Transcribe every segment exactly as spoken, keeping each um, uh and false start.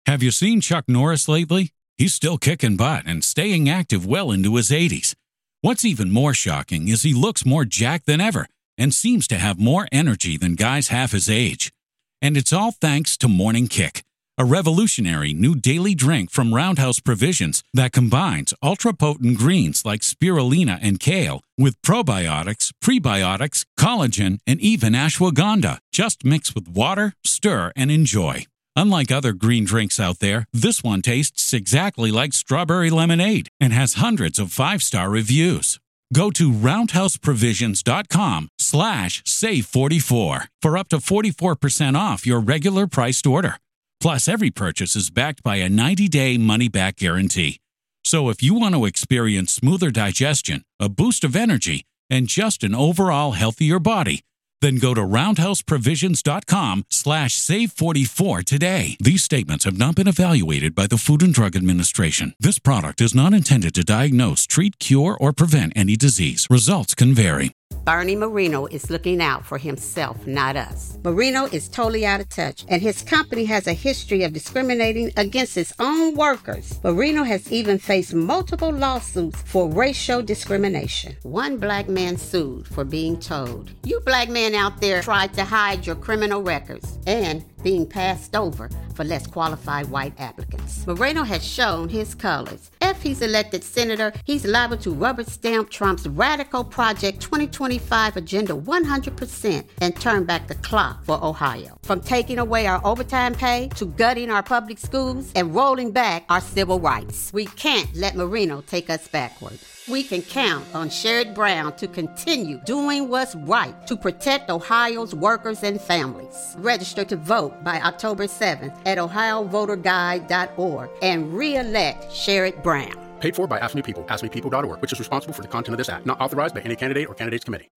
Have you seen Chuck Norris lately? He's still kicking butt and staying active well into his eighties. What's even more shocking is he looks more jacked than ever and seems to have more energy than guys half his age. And it's all thanks to Morning Kick, a revolutionary new daily drink from Roundhouse Provisions that combines ultra-potent greens like spirulina and kale with probiotics, prebiotics, collagen, and even ashwagandha. Just mix with water, stir, and enjoy. Unlike other green drinks out there, this one tastes exactly like strawberry lemonade and has hundreds of five-star reviews. Go to roundhouseprovisions.com slash save44 for up to forty-four percent off your regular priced order. Plus, every purchase is backed by a ninety-day money-back guarantee. So if you want to experience smoother digestion, a boost of energy, and just an overall healthier body, then go to roundhouseprovisions.com slash save44 today. These statements have not been evaluated by the Food and Drug Administration. This product is not intended to diagnose, treat, cure, or prevent any disease. Results can vary. Bernie Marino is looking out for himself, not us. Marino is totally out of touch, and his company has a history of discriminating against its own workers. Marino has even faced multiple lawsuits for racial discrimination. One black man sued for being told, "You black men out there tried to hide your criminal records," and being passed over for less qualified white applicants. Moreno has shown his colors. If he's elected senator, he's liable to rubber stamp Trump's radical Project twenty twenty-five agenda one hundred percent and turn back the clock for Ohio. From taking away our overtime pay to gutting our public schools and rolling back our civil rights. We can't let Moreno take us backward. We can count on Sherrod Brown to continue doing what's right to protect Ohio's workers and families. Register to vote by October seventh at ohio voter guide dot org and re-elect Sherrod Brown. Paid for by Ask Me People, ask me people dot org, which is responsible for the content of this act. Not authorized by any candidate or candidates committee.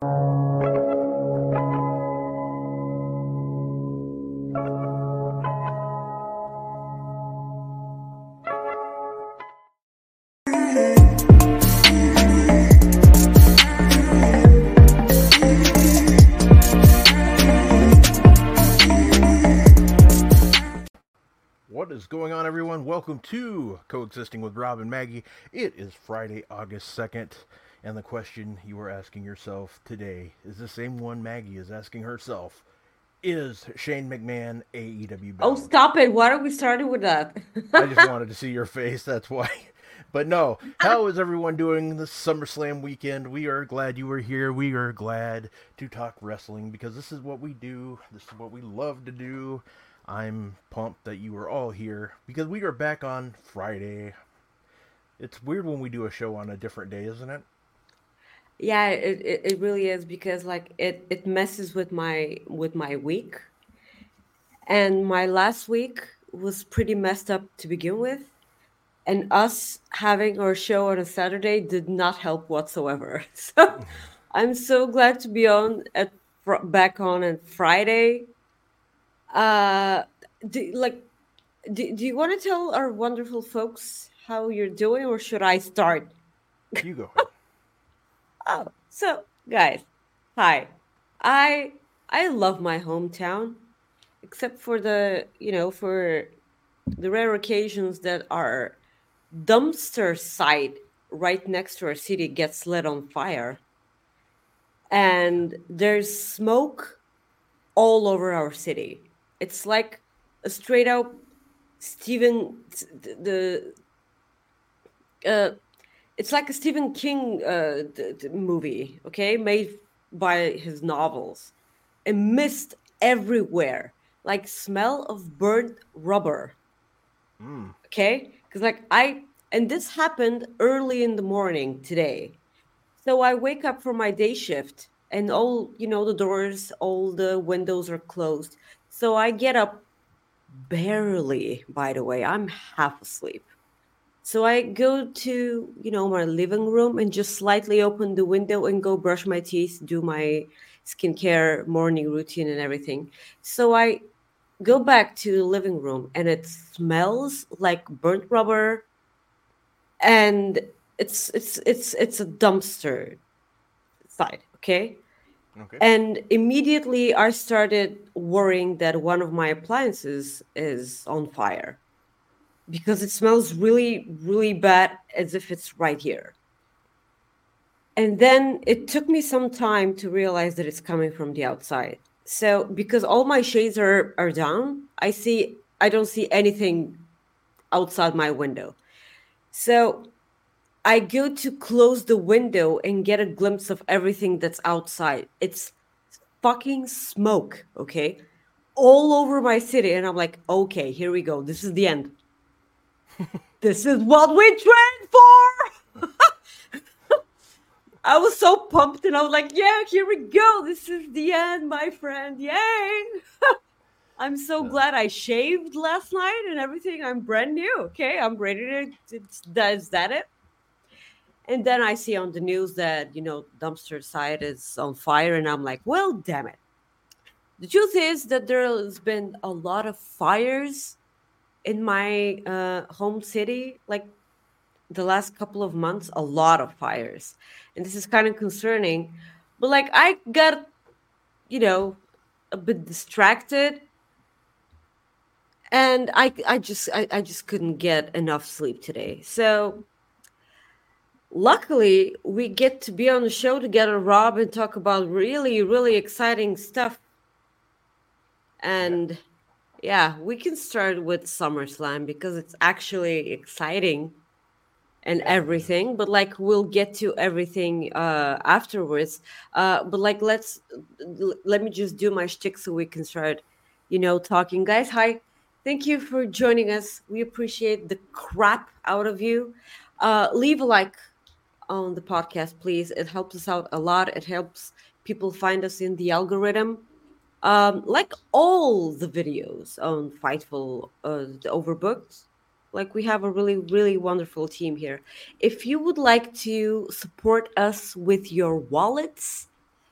What is going on, everyone? Welcome to Coexisting with Rob and Maggie. It is Friday, August second, and the question you are asking yourself today is the same one Maggie is asking herself. Is Shane McMahon A E W bound? Oh, stop it. Why are we starting with that? I just wanted to see your face, that's why. But no, how is everyone doing this SummerSlam weekend? We are glad you were here. We are glad to talk wrestling because this is what we do. This is what we love to do. I'm pumped that you are all here because we are back on Friday. It's weird when we do a show on a different day, isn't it? Yeah, it, it, it really is because like it, it messes with my with my week. And my last week was pretty messed up to begin with. And us having our show on a Saturday did not help whatsoever. So I'm so glad to be on at back on on Friday. Uh, do, like, do, do you want to tell our wonderful folks how you're doing, or should I start? You go ahead. Oh, so guys, hi. I I love my hometown, except for the you know for the rare occasions that our dumpster site right next to our city gets lit on fire, and there's smoke all over our city. It's like a straight out Stephen the uh, it's like a Stephen King uh, the, the movie, okay, made by his novels. A mist everywhere, like smell of burnt rubber. Mm. Okay, because like I and this happened early in the morning today, so I wake up for my day shift, and all you know the doors, all the windows are closed. So I get up barely, by the way, I'm half asleep. So I go to, you know, my living room and just slightly open the window and go brush my teeth, do my skincare morning routine and everything. So I go back to the living room and it smells like burnt rubber, and it's it's it's it's a dumpster site, okay? Okay. And immediately I started worrying that one of my appliances is on fire. because it smells really, really bad, as if it's right here. And then it took me some time to realize that it's coming from the outside. So because all my shades are, are down, I see I don't see anything outside my window. So I go to close the window and get a glimpse of everything that's outside. It's fucking smoke, okay? All over my city. And I'm like, okay, here we go. This is the end. This is what we trained for. I was so pumped and I was like, yeah, here we go. This is the end, my friend. Yay. I'm so glad I shaved last night and everything. I'm brand new. Okay. I'm ready to, it's, that, is that it? And then I see on the news that, you know, dumpster site is on fire. And I'm like, well, damn it. The truth is that there has been a lot of fires in my uh, home city, like the last couple of months, a lot of fires. And this is kind of concerning. But like I got, you know, a bit distracted. And I I just I, I just couldn't get enough sleep today. So luckily we get to be on the show together, Rob, and talk about really, really exciting stuff. And yeah, yeah we can start with SummerSlam because it's actually exciting and everything, but like we'll get to everything uh afterwards. Uh but like let's l- let me just do my shtick so we can start, you know, talking. Guys, hi. Thank you for joining us. We appreciate the crap out of you. Uh leave a like on the podcast, please. It helps us out a lot. It helps people find us in the algorithm. Um, like all the videos on Fightful, uh, the Overbooked, like we have a really, really wonderful team here. If you would like to support us with your wallets,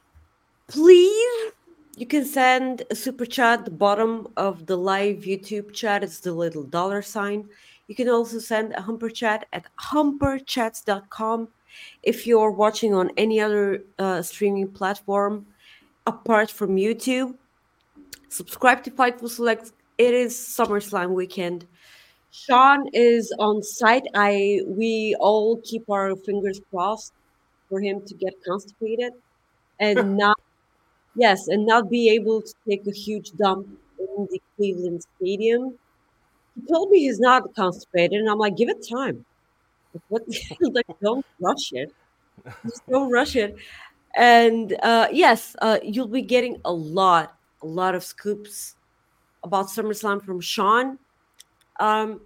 please, you can send a super chat at the bottom of the live YouTube chat. It's the little dollar sign. You can also send a humper chat at humper chats dot com. If you're watching on any other uh, streaming platform apart from YouTube, subscribe to Fightful Select. It is SummerSlam weekend. Sean is on site. I we all keep our fingers crossed for him to get constipated and not yes, and not be able to take a huge dump in the Cleveland Stadium. He told me he's not constipated, and I'm like, give it time. Like, what? Like, don't rush it. Just don't rush it. And uh, yes, uh, you'll be getting a lot, a lot of scoops about SummerSlam from Sean. Um,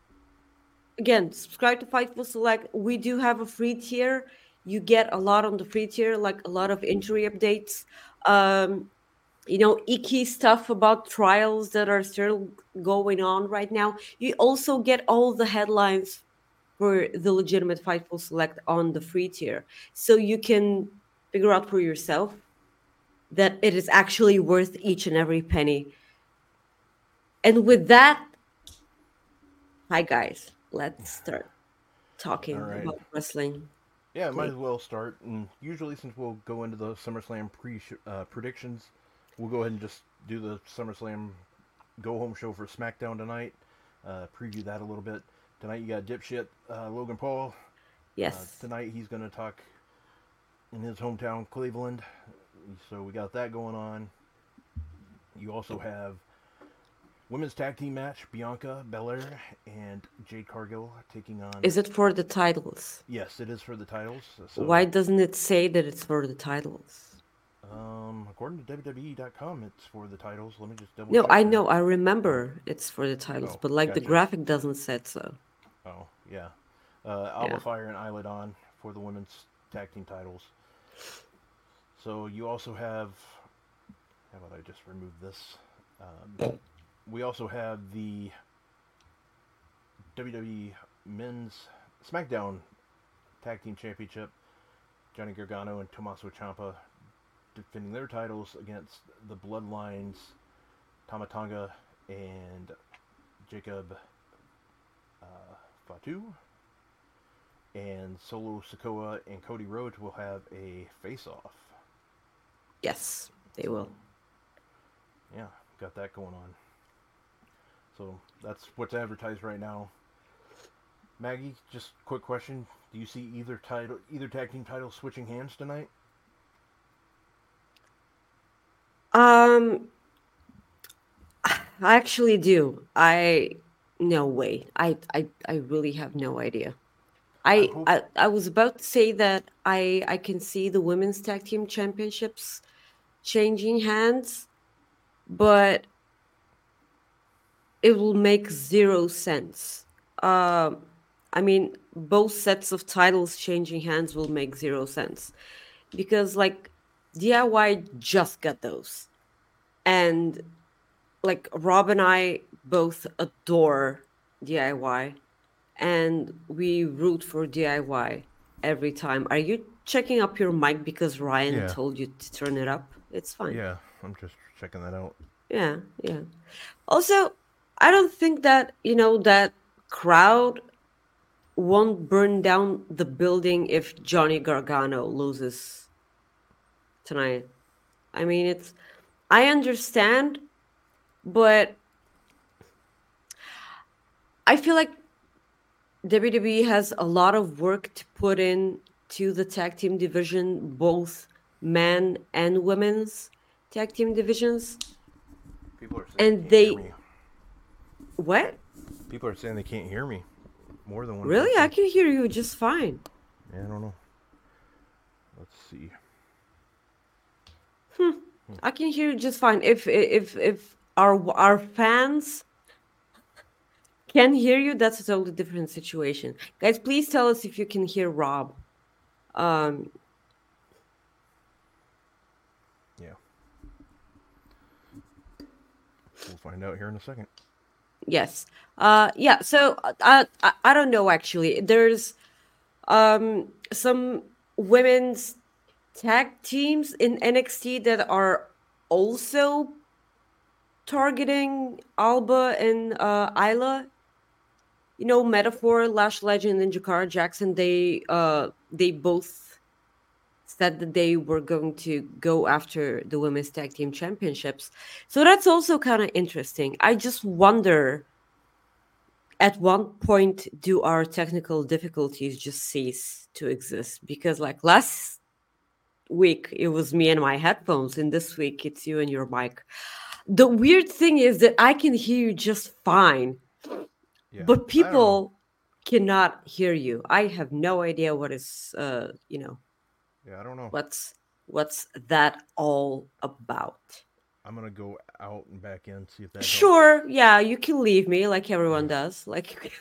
again, subscribe to Fightful Select. We do have a free tier. You get a lot on the free tier, like a lot of injury updates. Um, you know, icky stuff about trials that are still going on right now. You also get all the headlines for the legitimate Fightful Select on the free tier. So you can figure out for yourself that it is actually worth each and every penny. And with that, hi guys, let's start talking right. about wrestling. Yeah, might as well start. And usually, since we'll go into the SummerSlam pre uh, predictions, we'll go ahead and just do the SummerSlam go home show for SmackDown tonight. Uh, preview that a little bit. Tonight you got dipshit uh, Logan Paul. Yes. Uh, tonight he's going to talk in his hometown, Cleveland. So we got that going on. You also have women's tag team match, Bianca Belair and Jade Cargill taking on... Is it for the titles? Yes, it is for the titles. So, why doesn't it say that it's for the titles? Um, according to W W E dot com, it's for the titles. Let me just double No, check I that. know. I remember it's for the titles, Oh, but like the gotcha. graphic doesn't say so. Oh, yeah. Uh, Alba Yeah. Fire and Isla Dawn for the women's tag team titles. So you also have... How about I just remove this? Um, we also have the W W E Men's SmackDown Tag Team Championship. Johnny Gargano and Tommaso Ciampa defending their titles against the Bloodlines, Tama Tonga and Jacob uh, Fatu. And Solo Sikoa and Cody Rhodes will have a face-off. Yes, they will. Yeah, got that going on. So that's what's advertised right now. Maggie, just quick question: do you see either title, either tag team title switching hands tonight? Um, I actually do. I no way. I I I really have no idea. I I, hope. I I was about to say that I I can see the women's tag team championships changing hands, but it will make zero sense. Um, I mean, both sets of titles changing hands will make zero sense because like D I Y just got those, and like Rob and I both adore D I Y, and we root for D I Y every time. Are you checking up your mic because Ryan Yeah. told you to turn it up? It's fine. Yeah, I'm just checking that out. Yeah, yeah. Also, I don't think that, you know, that crowd won't burn down the building if Johnny Gargano loses tonight. I mean, it's, I understand, but I feel like W W E has a lot of work to put in to the tag team division, both men and women's tag team divisions. People are saying And they can't they, hear me. what? People are saying they can't hear me. More than one. Really? person. I can hear you just fine. Yeah, I don't know. Let's see. I can hear you just fine. If if if our our fans can hear you, that's a totally different situation. Guys, please tell us if you can hear Rob. Um, Yeah. We'll find out here in a second. yes. Uh, yeah. So uh, I I don't know actually. There's um some women's tag teams in N X T that are also targeting Alba and uh, Isla. You know, Metaphor, Lash Legend, and Jakara Jackson. They uh they both said that they were going to go after the women's tag team championships. So that's also kind of interesting. I just wonder at what point do our technical difficulties just cease to exist? Because like last week it was me and my headphones, and this week it's you and your mic. The weird thing is that I can hear you just fine, Yeah. but I don't know. people cannot hear you. I have no idea what is uh you know Yeah, I don't know. what's what's that all about. I'm gonna go out and back in, see if that helps. Sure, yeah, you can leave me like everyone does. Like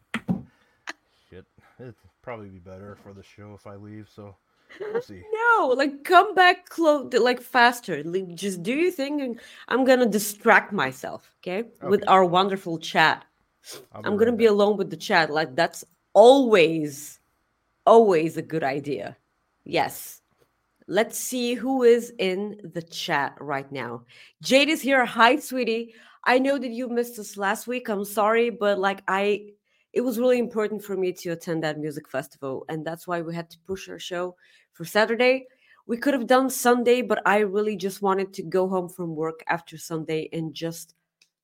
Shit. It'd probably be better for the show if I leave, so we'll see. no, like come back close, like faster. Like, just do your thing, and I'm gonna distract myself, okay, with Okay. our wonderful chat. I'll I'm right gonna be back. alone with the chat. Like that's always, always a good idea. Yes. Let's see who is in the chat right now. Jade is here. Hi, sweetie. I know that you missed us last week. I'm sorry, but like I, it was really important for me to attend that music festival, and that's why we had to push our show for Saturday. We could have done Sunday, but I really just wanted to go home from work after Sunday and just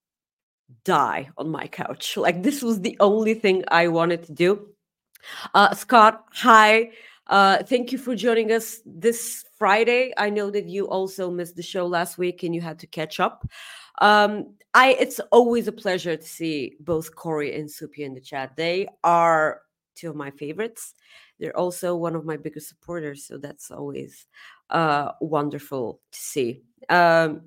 die on my couch. Like this was the only thing I wanted to do. Uh, Scott, hi. Uh, thank you for joining us this Friday. I know that you also missed the show last week and you had to catch up. Um, I it's always a pleasure to see both Corey and Supi in the chat. They are two of my favorites. They're also one of my biggest supporters, so that's always uh, wonderful to see. Um,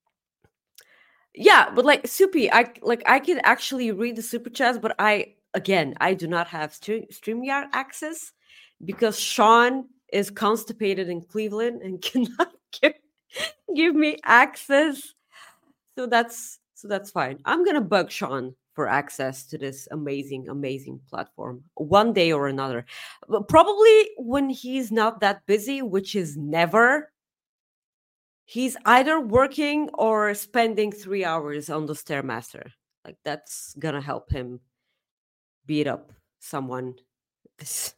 yeah, but like Supi, I like I can actually read the super chats, but I again I do not have stream, StreamYard access because Sean is constipated in Cleveland and cannot give, give me access. So that's so that's fine. I'm gonna bug Sean for access to this amazing, amazing platform one day or another. But probably when he's not that busy, which is never. He's either working or spending three hours on the Stairmaster. Like that's gonna help him beat up someone. This.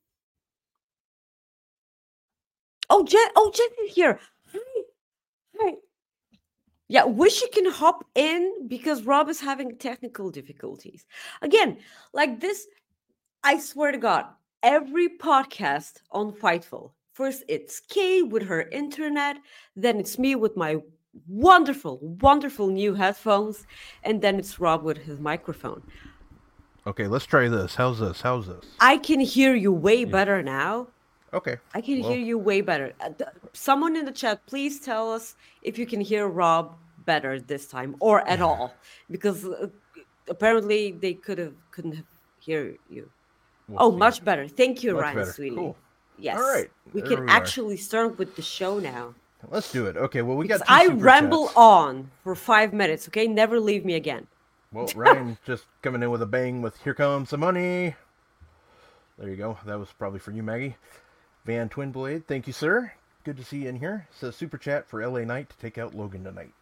Oh, Jen! Oh, Jen is here. Hi, hi. Yeah, wish you can hop in because Rob is having technical difficulties again. Like this, I swear to God, every podcast on Fightful, first it's Kay with her internet, then it's me with my wonderful, wonderful new headphones, and then it's Rob with his microphone. Okay, let's try this. How's this? How's this? I can hear you way better now. Okay. I can well, hear you way better. Uh, th- Someone in the chat, please tell us if you can hear Rob better this time or at all, because uh, apparently they could have couldn't have hear you. we'll Oh, see. much better. Thank you, Much Ryan, better. sweetie. Cool. Yes. All right. We there can we are. actually start with the show now. Let's do it. Okay, well, we got Because two I super ramble chats. on for five minutes, okay? Never leave me again. Well, Ryan just coming in with a bang with Here Comes the Money. There you go. That was probably for you, Maggie. Van Twinblade, thank you, sir. Good to see you in here. Says super chat for L A Knight to take out Logan tonight.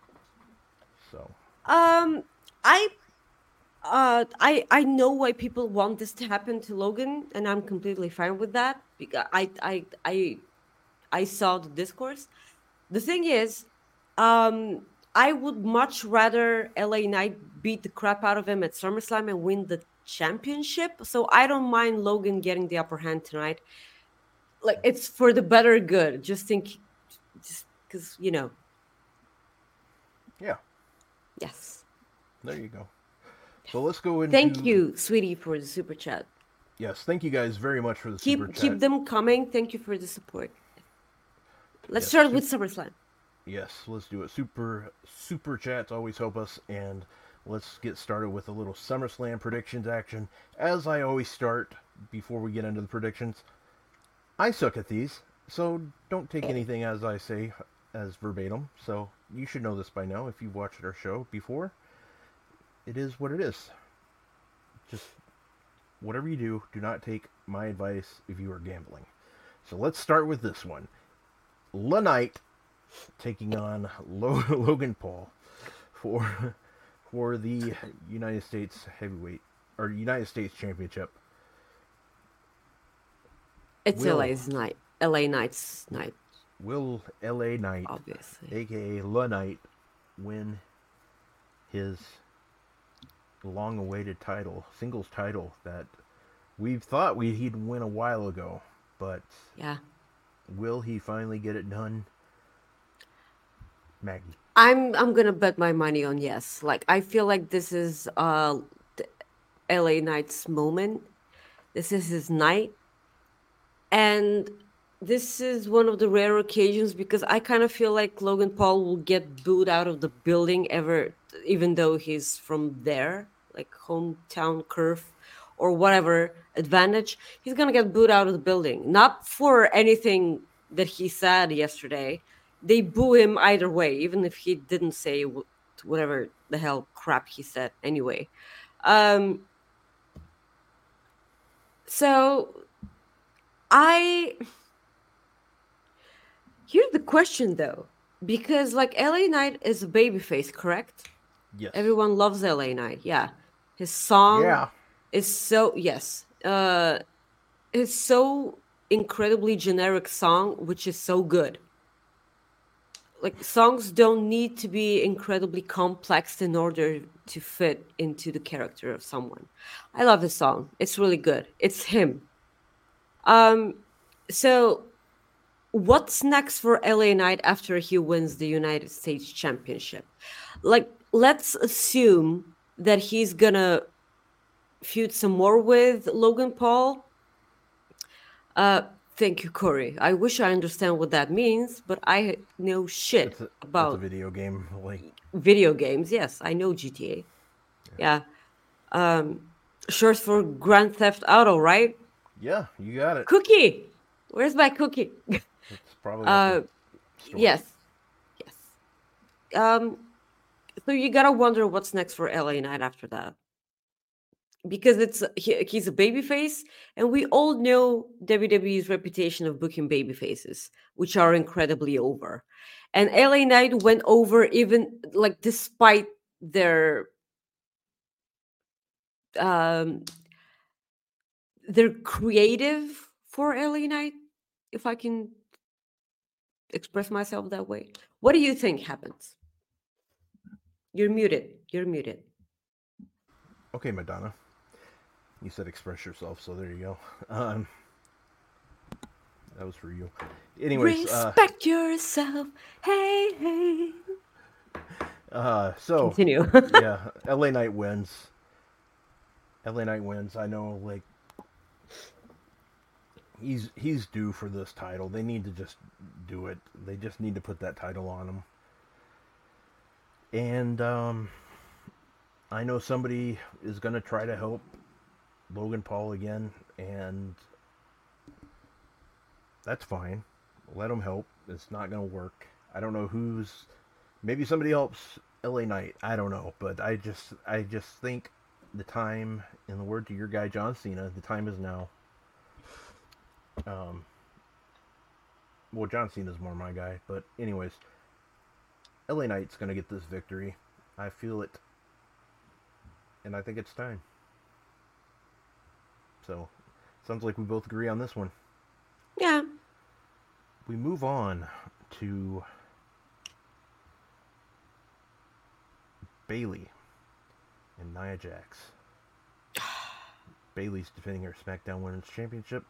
So. Um, I, uh, I, I know why people want this to happen to Logan, and I'm completely fine with that. Because I, I, I, I saw the discourse. The thing is, um, I would much rather L A Knight beat the crap out of him at SummerSlam and win the championship. So I don't mind Logan getting the upper hand tonight. Like, it's for the better good. Just think, just because, you know. Yeah. Yes. There you go. So let's go into... Thank you, sweetie, for the super chat. Yes, thank you guys very much for the Keep super chat. keep them coming. Thank you for the support. Let's Yes, start sup- with SummerSlam. Yes, let's do it. Super, super chats always help us, and let's get started with a little SummerSlam predictions action. As I always start, before we get into the predictions, I suck at these, so don't take anything as I say as verbatim. So you should know this by now if you've watched our show before. It is what it is. Just whatever you do, do not take my advice if you are gambling. So let's start with this one. La Knight taking on Logan Paul for for the United States Heavyweight or United States Championship. It's Will- L A's night. L A Knight's night, Will L A Knight, obviously. aka La Knight, win his long-awaited title, singles title that we've thought we he'd win a while ago, but Yeah. will he finally get it done? Maggie. I'm I'm gonna bet my money on yes. Like, I feel like this is uh the L A Knight's moment. This is his night. And this is one of the rare occasions because I kind of feel like Logan Paul will get booed out of the building ever, even though he's from there, like hometown curve or whatever advantage. He's gonna get booed out of the building, not for anything that he said yesterday. They boo him either way, even if he didn't say wh- whatever the hell crap he said anyway. Um, so I here's the question though, because like L A Knight is a babyface, correct? Yes. Everyone loves L A Knight. Yeah, his song Yeah. is so yes, uh, it's so incredibly generic song, which is so good. Like, songs don't need to be incredibly complex in order to fit into the character of someone. I love his song. It's really good. It's him. Um, so what's next for L A Knight after he wins the United States Championship? Like, let's assume that he's gonna feud some more with Logan Paul. Uh, thank you, Corey. I wish I understand what that means, but I know shit It's a, about it's a video game. Like, video games. Yes, I know G T A. Yeah. Um, short for Grand Theft Auto, right? yeah, you got it. Cookie. Where's my cookie? It's probably Uh, at the store. yes. Yes. Um, so you gotta wonder what's next for L A Knight after that. Because it's he, he's a babyface, and we all know W W E's reputation of booking babyfaces, which are incredibly over. And L A Knight went over even like despite their um their creative for L A Knight, if I can express myself that way. What do you think happens? You're muted. You're muted. Okay, Madonna. You said express yourself, so there you go. Um, that was for you. Anyways, uh, Respect yourself. Hey, hey. uh, so Continue. yeah, L A Knight wins. L A Knight wins. I know, like he's he's due for this title. They need to just do it. They just need to put that title on him. And um, I know somebody is gonna try to help Logan Paul again, and that's fine. Let him help. It's not gonna work. I don't know who's. Maybe somebody helps L A Knight. I don't know, but I just I just think the time, in the word to your guy John Cena, the time is now. Um. Well, John Cena's more my guy, but anyways, L A Knight's gonna get this victory. I feel it, and I think it's time. So, sounds like we both agree on this one. Yeah. We move on to Bayley and Nia Jax. Bayley's defending her SmackDown Women's Championship.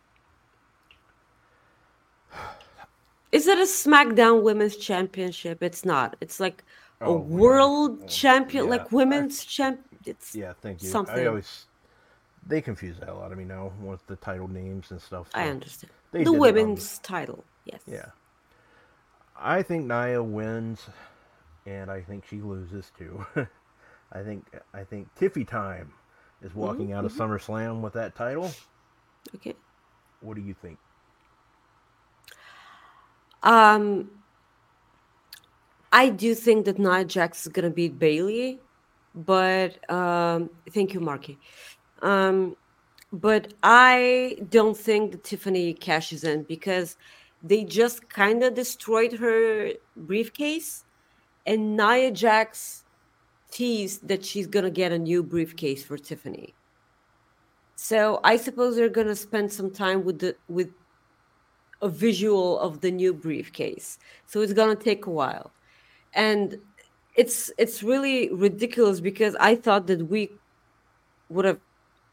Is it a SmackDown Women's Championship? It's not. It's like a Oh, world yeah. champion, Yeah. like women's champ. It's Yeah, thank you. something. I always they confuse the hell out of me now with the title names and stuff. I so understand. they The did it on women's title. Yes. Yeah. I think Nia wins, and I think she loses too. I think I think Tiffy Time is walking Mm-hmm. out of SummerSlam with that title. Okay. What do you think? Um, I do think that Nia Jax is gonna beat Bailey, but um, thank you, Marky. Um, but I don't think that Tiffany cashes in because they just kind of destroyed her briefcase, and Nia Jax teased that she's gonna get a new briefcase for Tiffany. So I suppose they're gonna spend some time with the with a visual of the new briefcase. So it's gonna take a while, and it's it's really ridiculous because I thought that we would have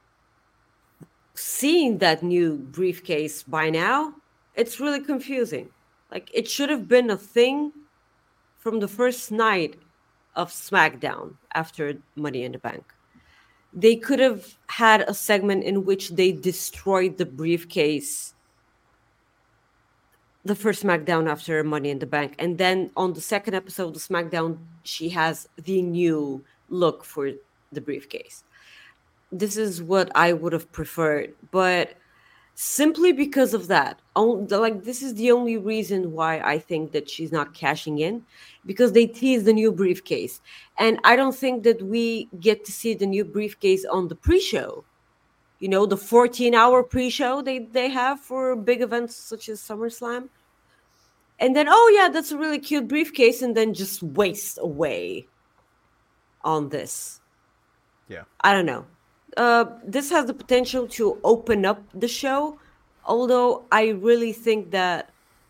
seen that new briefcase by now. It's really confusing. Like it should have been a thing from the first night of SmackDown after Money in the Bank. They could have had a segment in which they destroyed the briefcase the first SmackDown after Money in the Bank. And then on the second episode of SmackDown, she has the new look for the briefcase. This is what I would have preferred. But simply because of that, on- like this is the only reason why I think that she's not cashing in, because they teased the new briefcase. And I don't think that we get to see the new briefcase on the pre-show. You know, the fourteen-hour pre-show they, they have for big events such as SummerSlam. And then, oh yeah, that's a really cute briefcase, and then just waste away on this. Yeah. I don't know. Uh, this has the potential to open up the show, although I really think that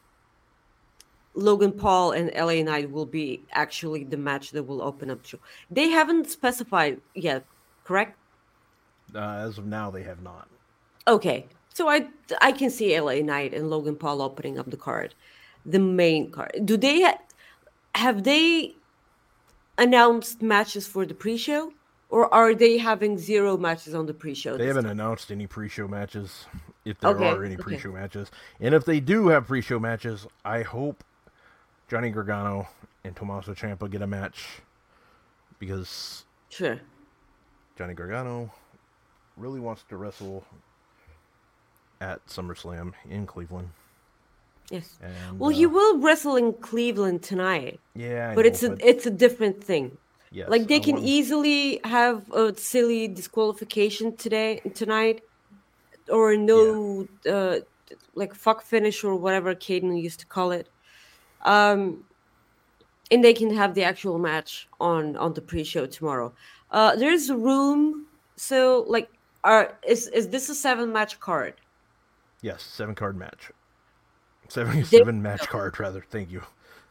Logan Paul and L A Knight will be actually the match that will open up the show. They haven't specified yet, correct? Uh, as of now, they have not. Okay, so I I can see L A Knight and Logan Paul opening up the card, the main card. Do they ha- have they announced matches for the pre-show, or are they having zero matches on the pre-show? They this haven't time? announced any pre-show matches, if there Okay, are any okay. pre-show matches. And if they do have pre-show matches, I hope Johnny Gargano and Tommaso Ciampa get a match, because Sure. Johnny Gargano really wants to wrestle at SummerSlam in Cleveland. Yes. And, Well, he uh, will wrestle in Cleveland tonight, Yeah, I but know, it's a but it's a different thing. yes, Like they I can want- easily have a silly disqualification today tonight, or no, uh, like fuck finish or whatever Caden used to call it. Um, and they can have the actual match on on the pre-show tomorrow. Uh, there's room. So like, are is is this a seven match card? Yes, seven card match. Seven They- seven match card rather. Thank you.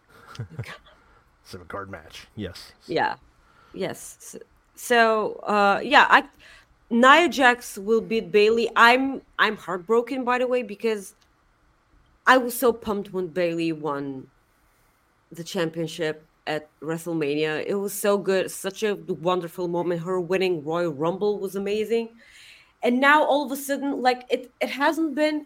Seven card match. Yes. Yeah. Yes. S- So, uh, yeah, I Nia Jax will beat Bailey. I'm I'm heartbroken, by the way, because I was so pumped when Bailey won the championship at WrestleMania. It was so good, such a wonderful moment. Her winning Royal Rumble was amazing. And now all of a sudden, like it it hasn't been,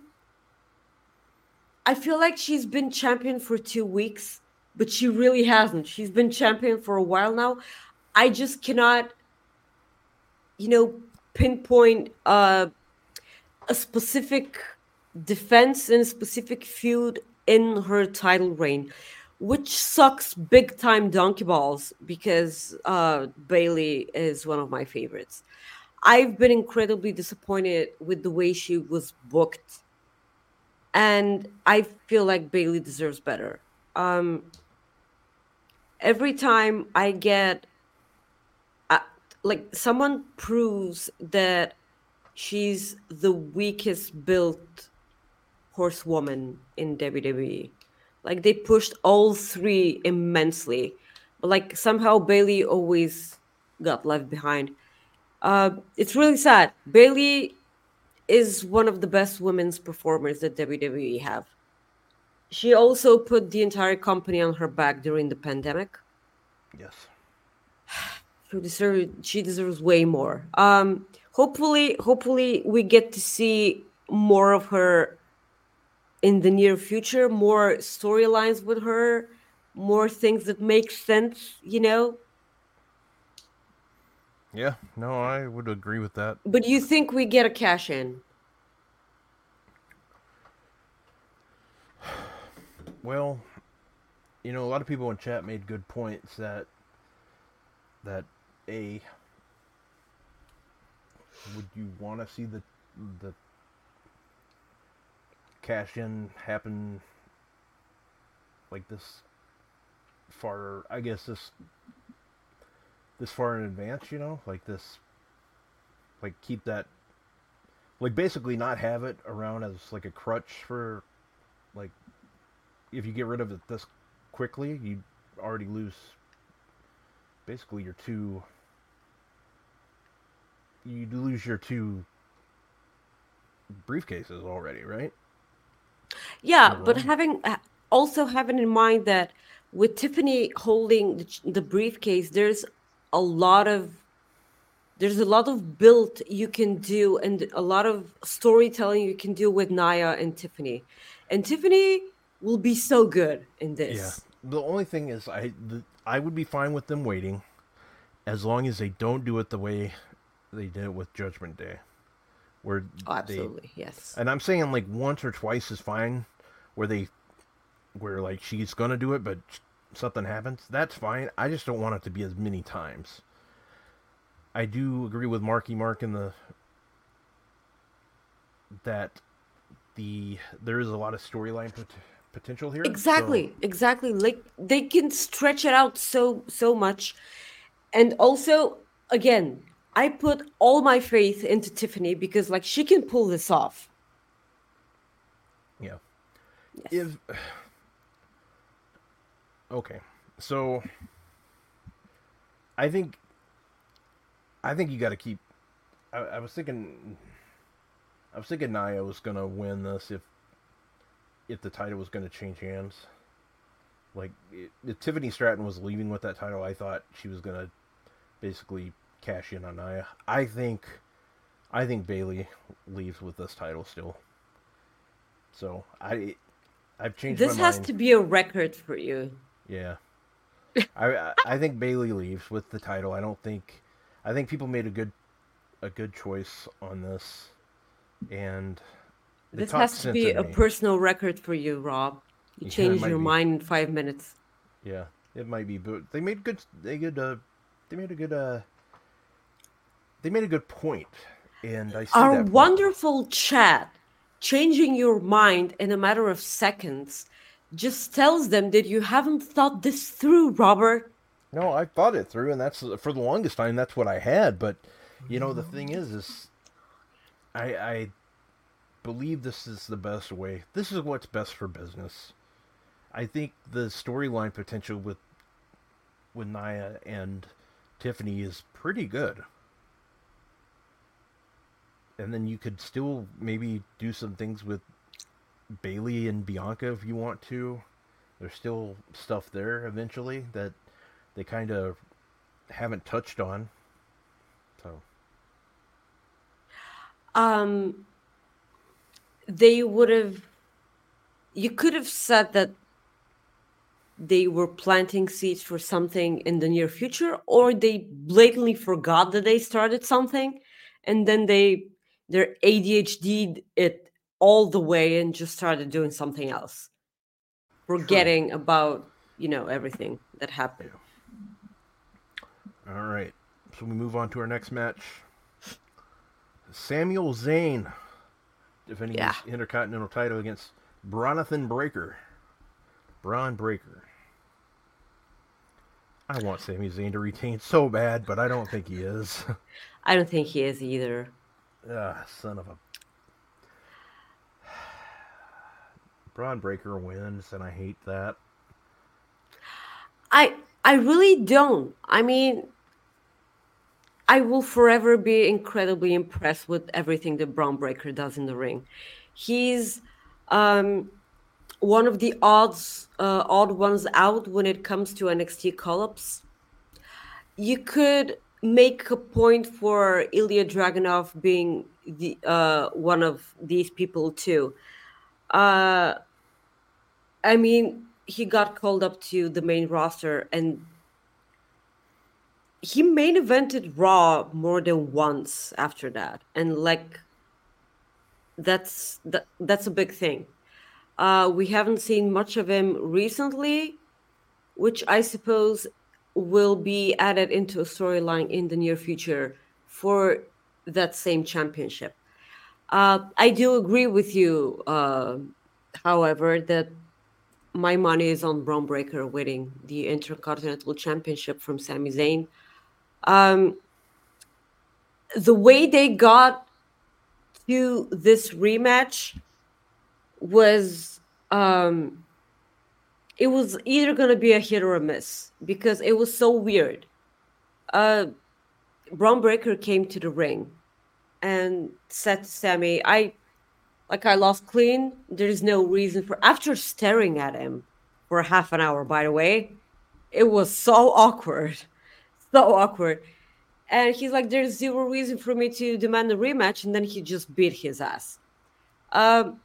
I feel like she's been champion for two weeks, but she really hasn't. She's been champion for a while now. I just cannot, you know, pinpoint uh, a specific defense and a specific feud in her title reign, which sucks big time donkey balls because uh, Bailey is one of my favorites. I've been incredibly disappointed with the way she was booked, and I feel like Bailey deserves better. Um, every time I get uh, like someone proves that she's the weakest built horsewoman in W W E. Like they pushed all three immensely, but like somehow Bailey always got left behind. Uh, it's really sad. Bailey is one of the best women's performers that W W E have. She also put the entire company on her back during the pandemic. Yes. She deserves, she deserves way more. Um, hopefully, hopefully we get to see more of her in the near future, more storylines with her, more things that make sense, you know? Yeah, no, I would agree with that. But you think we get a cash in? Well, you know, a lot of people in chat made good points that that a would you want to see the the cash in happen like this far, I guess this this far in advance, you know, like this, like keep that, like basically not have it around as like a crutch for, like, if you get rid of it this quickly, you already lose basically your two, you lose your two briefcases already, right? Yeah, but having also having in mind that with Tiffany holding the, the briefcase, there's a lot of there's a lot of build you can do and a lot of storytelling you can do with Nia and Tiffany, and Tiffany will be so good in this. Yeah. The only thing is, I the, I would be fine with them waiting, as long as they don't do it the way they did it with Judgment Day, where oh, absolutely they, yes. And I'm saying like once or twice is fine, where they, where like she's gonna do it, but something happens. That's fine. I just don't want it to be as many times. I do agree with Marky Mark in the that the there is a lot of storyline pot- potential here. Exactly, so. exactly. Like they can stretch it out so so much, and also again, I put all my faith into Tiffany because like she can pull this off. Yeah. Yes. If okay, so I think I think you got to keep. I, I was thinking. I was thinking Nia was gonna win this if if the title was gonna change hands. Like it, if Tiffany Stratton was leaving with that title, I thought she was gonna basically cash in on Nia. I think I think Bailey leaves with this title still. So I I've changed this my has mind. to be a record for you. Yeah. I I think Bailey leaves with the title. I don't think I think people made a good a good choice on this, and this has to be a me. personal record for you, Rob. You Yeah, changed your be. mind in five minutes. Yeah, it might be, but they made good. They good. Uh, they made a good. Uh, they made a good point, and I see Our that wonderful point. Chat, changing your mind in a matter of seconds, just tells them that you haven't thought this through, Robert. No, I thought it through, and that's for the longest time. That's what I had, but you know, the thing is, is I, I believe this is the best way. This is what's best for business. I think the storyline potential with with Nia and Tiffany is pretty good. and then you could still maybe do some things with Bailey and Bianca if you want to. There's still stuff there eventually that they kind of haven't touched on. So, Um, they would have. You could have said that they were planting seeds for something in the near future, or they blatantly forgot that they started something, and then they their A D H D'd it all the way and just started doing something else, forgetting about you know everything that happened. All right. So we move on to our next match. Samuel Zayn defending Yeah. his Intercontinental title against Bronathan Breakker. Braun Breaker. I want Sami Zayn to retain so bad, but I don't think he is. I don't think he is either. Ah, son of a... Braun Breaker wins, and I hate that. I I really don't. I mean, I will forever be incredibly impressed with everything that Braun Breaker does in the ring. He's um, one of the odds, uh, odd ones out when it comes to N X T call-ups. You could make a point for Ilya Dragunov being the uh, one of these people too. Uh, I mean, he got called up to the main roster and he main evented Raw more than once after that, and like that's that, that's a big thing. Uh, we haven't seen much of him recently, which I suppose will be added into a storyline in the near future for that same championship. Uh, I do agree with you, uh, however, that my money is on Braun Breaker winning the Intercontinental Championship from Sami Zayn. Um, the way they got to this rematch was um, it was either going to be a hit or a miss because it was so weird. Uh, Braun Breaker came to the ring and said to Sami, I like I lost clean. There's no reason for after staring at him for half an hour, by the way. It was so awkward. So awkward. And he's like, there's zero reason for me to demand a rematch. And then he just beat his ass. Um,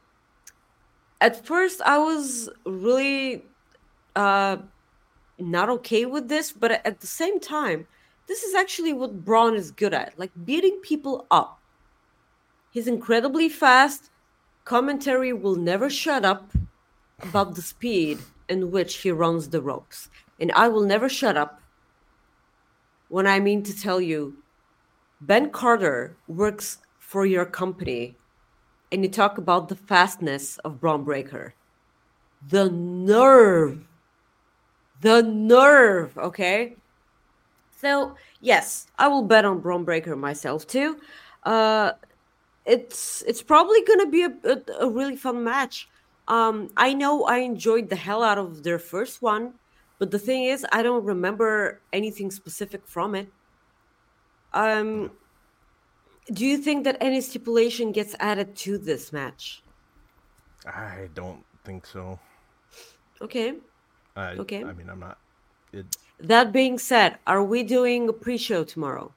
at first, I was really uh, not okay with this. But at the same time, this is actually what Braun is good at, like beating people up. He's incredibly fast. Commentary will never shut up about the speed in which he runs the ropes. And I will never shut up when I mean to tell you, Ben Carter works for your company, and you talk about the fastness of Braun Breaker. The nerve. The nerve, okay? So, yes, I will bet on Braun Breaker myself, too. Uh, it's it's probably going to be a, a, a really fun match. Um, I know I enjoyed the hell out of their first one, but the thing is, I don't remember anything specific from it. Um, do you think that any stipulation gets added to this match? I don't think so. Okay. I, Okay. I mean, I'm not... It, That being said, are we doing a pre-show tomorrow?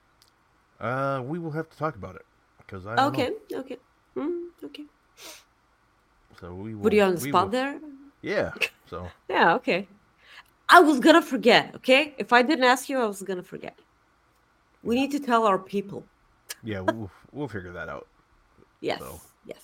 uh, we will have to talk about it. Because I don't Okay. know. Okay. Mm, okay. So we will... Put you on the we spot will- there? Yeah, so... Yeah, okay. I was gonna forget, okay? If I didn't ask you, I was gonna forget. We need to tell our people. Yeah, we'll, we'll figure that out. Yes. So. Yes.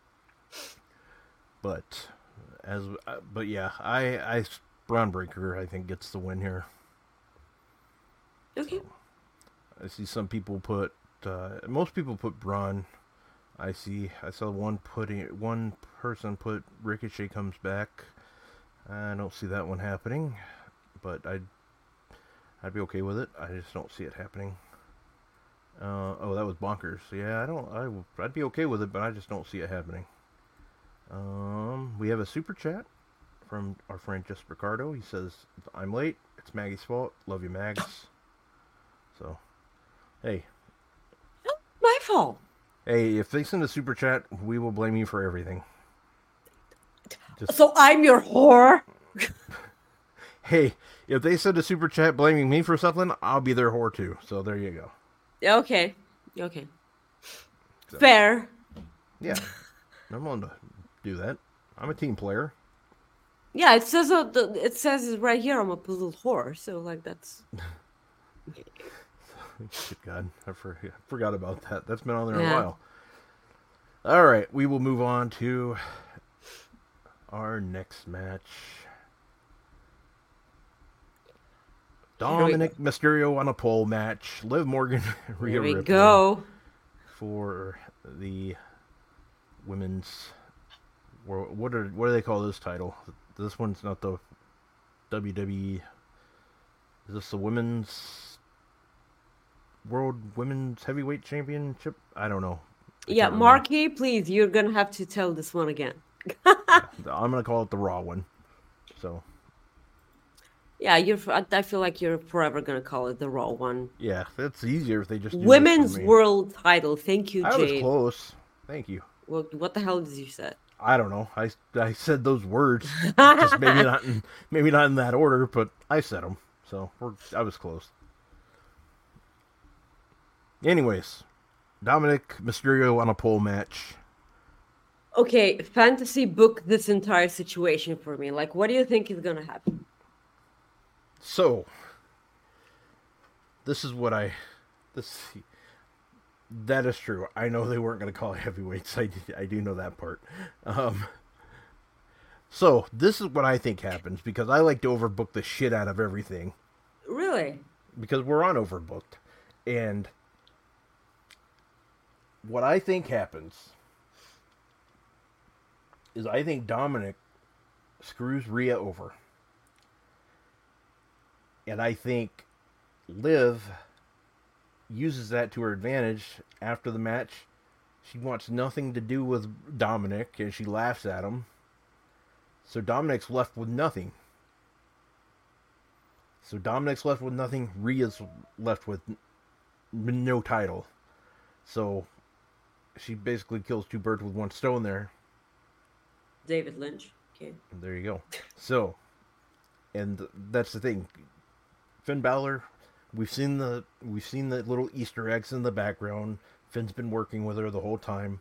But... as uh, But yeah, I... I Braun Breaker, I think, gets the win here. Okay. I see some people put... Uh, most people put Braun. I see... I saw one putting... One person put Ricochet comes back. I don't see that one happening. But I'd... I'd be okay with it. I just don't see it happening. Uh, oh, that was Bonkers. Yeah, I don't... I, I'd be okay with it, but I just don't see it happening. Um, we have a super chat from our friend Just Ricardo. He says, I'm late. It's Maggie's fault. Love you, Mags. So, hey. My fault. Hey, if they send a super chat, we will blame you for everything. Just... So I'm your whore. Hey, if they send a super chat blaming me for something, I'll be their whore too. So there you go. Okay. Okay. So, fair. Yeah. I'm willing to do that. I'm a team player. Yeah, it says uh, the, it says right here I'm a little whore. So like that's. Good God, I forgot, forgot about that. That's been on there yeah. a while. All right, we will move on to our next match. Dominic Mysterio on a pole match. Liv Morgan, Rhea Ripley. Here we go. For the women's... What are what do they call this title? This one's not the W W E. Is this the women's... World Women's Heavyweight Championship? I don't know. I yeah, Marky, please, you're going to have to tell this one again. yeah, I'm going to call it the Raw one. So... Yeah, you're. I feel like you're forever gonna call it the Raw one. Yeah, that's easier if they just do Women's World Title. Thank you, Jade. I was close. Thank you. Well, what the hell did you say? I don't know. I, I said those words, just maybe not in maybe not in that order, but I said them. So we're, I was close. Anyways, Dominic Mysterio on a pole match. Okay, fantasy book this entire situation for me. Like, what do you think is gonna happen? So, this is what I, this, that is true. I know they weren't going to call it heavyweights. I, I do know that part. Um, so, this is what I think happens, because I like to overbook the shit out of everything. Really? Because we're on overbooked. And what I think happens is I think Dominic screws Rhea over. And I think Liv uses that to her advantage after the match. She wants nothing to do with Dominic, and she laughs at him. So Dominic's left with nothing. So Dominic's left with nothing. Rhea's left with n- no title. So she basically kills two birds with one stone there. David Lynch. Okay. There you go. So, and that's the thing. Finn Balor, we've seen the we've seen the little Easter eggs in the background. Finn's been working with her the whole time.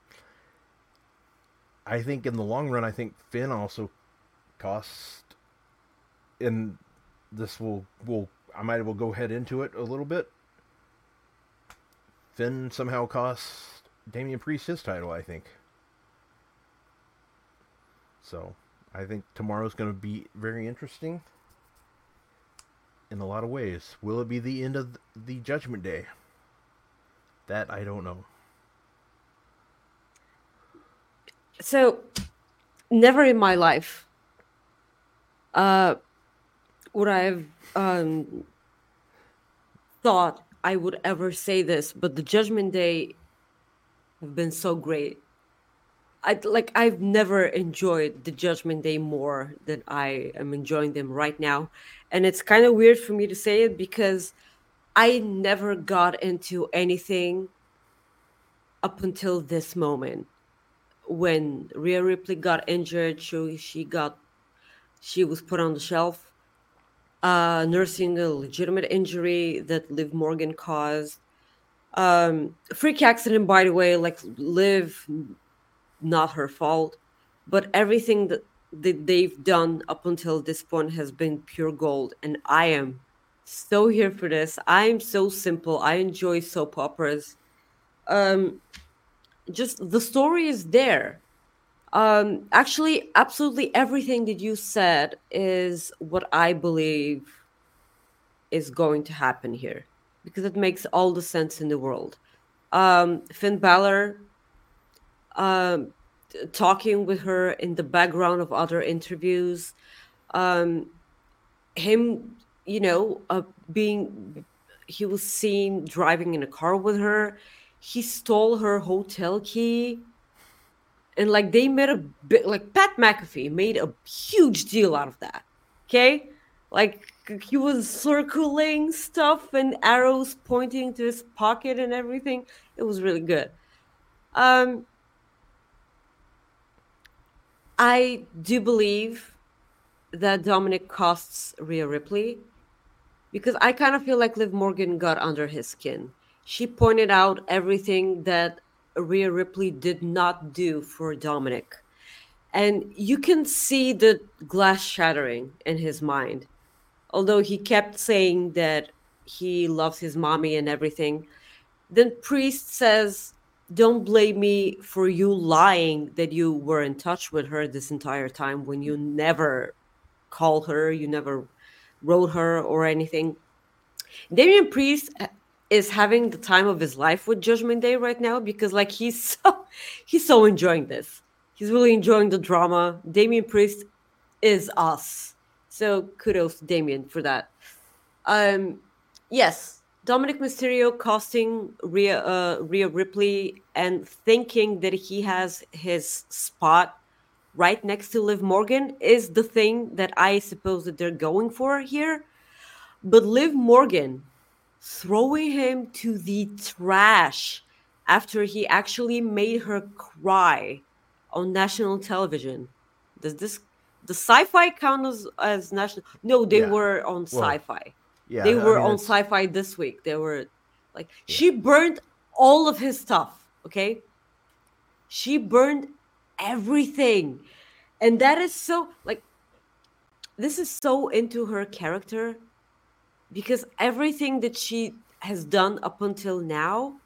I think in the long run, I think Finn also cost, and this will will I might as well go ahead into it a little bit. Finn somehow cost Damian Priest his title, I think. So I think tomorrow's going to be very interesting. In a lot of ways. Will it be the end of the Judgment Day? That I don't know. So, never in my life uh, would I have um, thought I would ever say this, but the Judgment Day have been so great. I like I've never enjoyed the Judgment Day more than I am enjoying them right now. And it's kind of weird for me to say it because I never got into anything up until this moment. When Rhea Ripley got injured, she, she got she was put on the shelf, uh, nursing a legitimate injury that Liv Morgan caused. Um, freak accident, by the way, like Liv, not her fault, but everything that, that they've done up until this point has been pure gold. And I am so here for this. I'm so simple. I enjoy soap operas. Um, just the story is there. Um, actually, absolutely everything that you said is what I believe is going to happen here, because it makes all the sense in the world. Um, Finn Balor, um, talking with her in the background of other interviews, um, him, you know, uh, being, he was seen driving in a car with her. He stole her hotel key. And like they made a bit, like Pat McAfee made a huge deal out of that. Okay. Like he was circling stuff and arrows pointing to his pocket and everything. It was really good. Um, I do believe that Dominic costs Rhea Ripley because I kind of feel like Liv Morgan got under his skin. She pointed out everything that Rhea Ripley did not do for Dominic. And you can see the glass shattering in his mind. Although he kept saying that he loves his mommy and everything. Then Priest says, don't blame me for you lying that you were in touch with her this entire time when you never called her, you never wrote her or anything. Damian Priest is having the time of his life with Judgment Day right now because like he's so he's so enjoying this. He's really enjoying the drama. Damian Priest is us. So kudos to Damian for that. Um yes, Dominic Mysterio costing Rhea, uh, Rhea Ripley and thinking that he has his spot right next to Liv Morgan is the thing that I suppose that they're going for here. But Liv Morgan throwing him to the trash after he actually made her cry on national television. Does this the Sci-Fi count as, as national? No, they Yeah. were on Well, Sci-Fi. Yeah, They I were mean, on it's- Sci-Fi this week. They were like she burned all of his stuff. Okay, she burned everything, and that is so like this is so into her character because everything that she has done up until now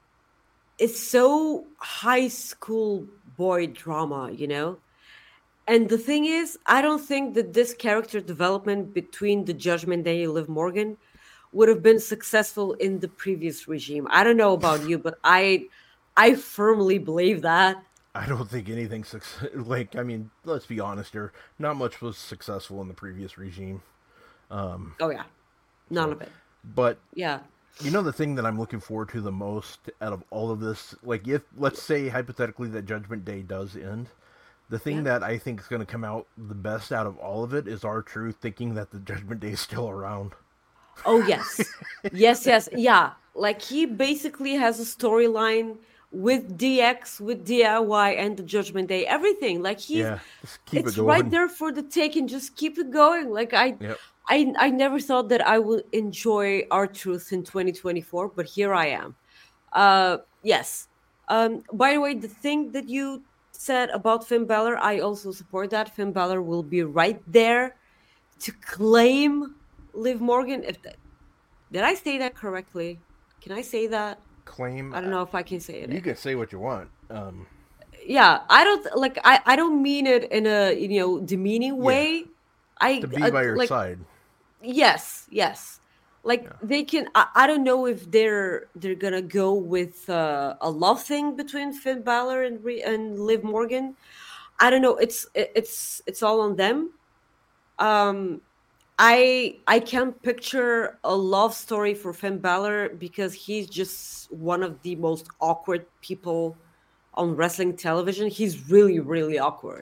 is so high school boy drama, you know? And the thing is, I don't think that this character development between the Judgment Day and Liv Morgan would have been successful in the previous regime. I don't know about you, but I I firmly believe that. I don't think anything success. Like, I mean, let's be honest here. Not much was successful in the previous regime. Oh yeah. None of it. But Yeah. you know the thing that I'm looking forward to the most out of all of this, like if let's say hypothetically that Judgment Day does end, the thing Yeah. that I think is going to come out the best out of all of it is R-Truth thinking that the Judgment Day is still around. Oh yes. Yes, yes. Yeah. Like he basically has a storyline with D X, with D I Y and the Judgment Day, everything. Like he's Yeah, just keep it's it going. right there for the taking. Just keep it going. Like I Yep. I I never thought that I would enjoy R-Truth in twenty twenty-four, but here I am. Uh yes. Um by the way, the thing that you said about Finn Balor, I also support that. Finn Balor will be right there to claim Liv Morgan. If that, did I say that correctly? Can I say that? Claim. I don't know if I can say it. You can say what you want. Um, Yeah, I don't like. I I don't mean it in a you know demeaning way. I to be uh, by your like side. yes, yes. Like they can. I, I don't know if they're they're gonna go with uh, a love thing between Finn Balor and Re- and Liv Morgan. I don't know. It's it- it's it's all on them. Um, I I can't picture a love story for Finn Balor because he's just one of the most awkward people on wrestling television. He's really really awkward,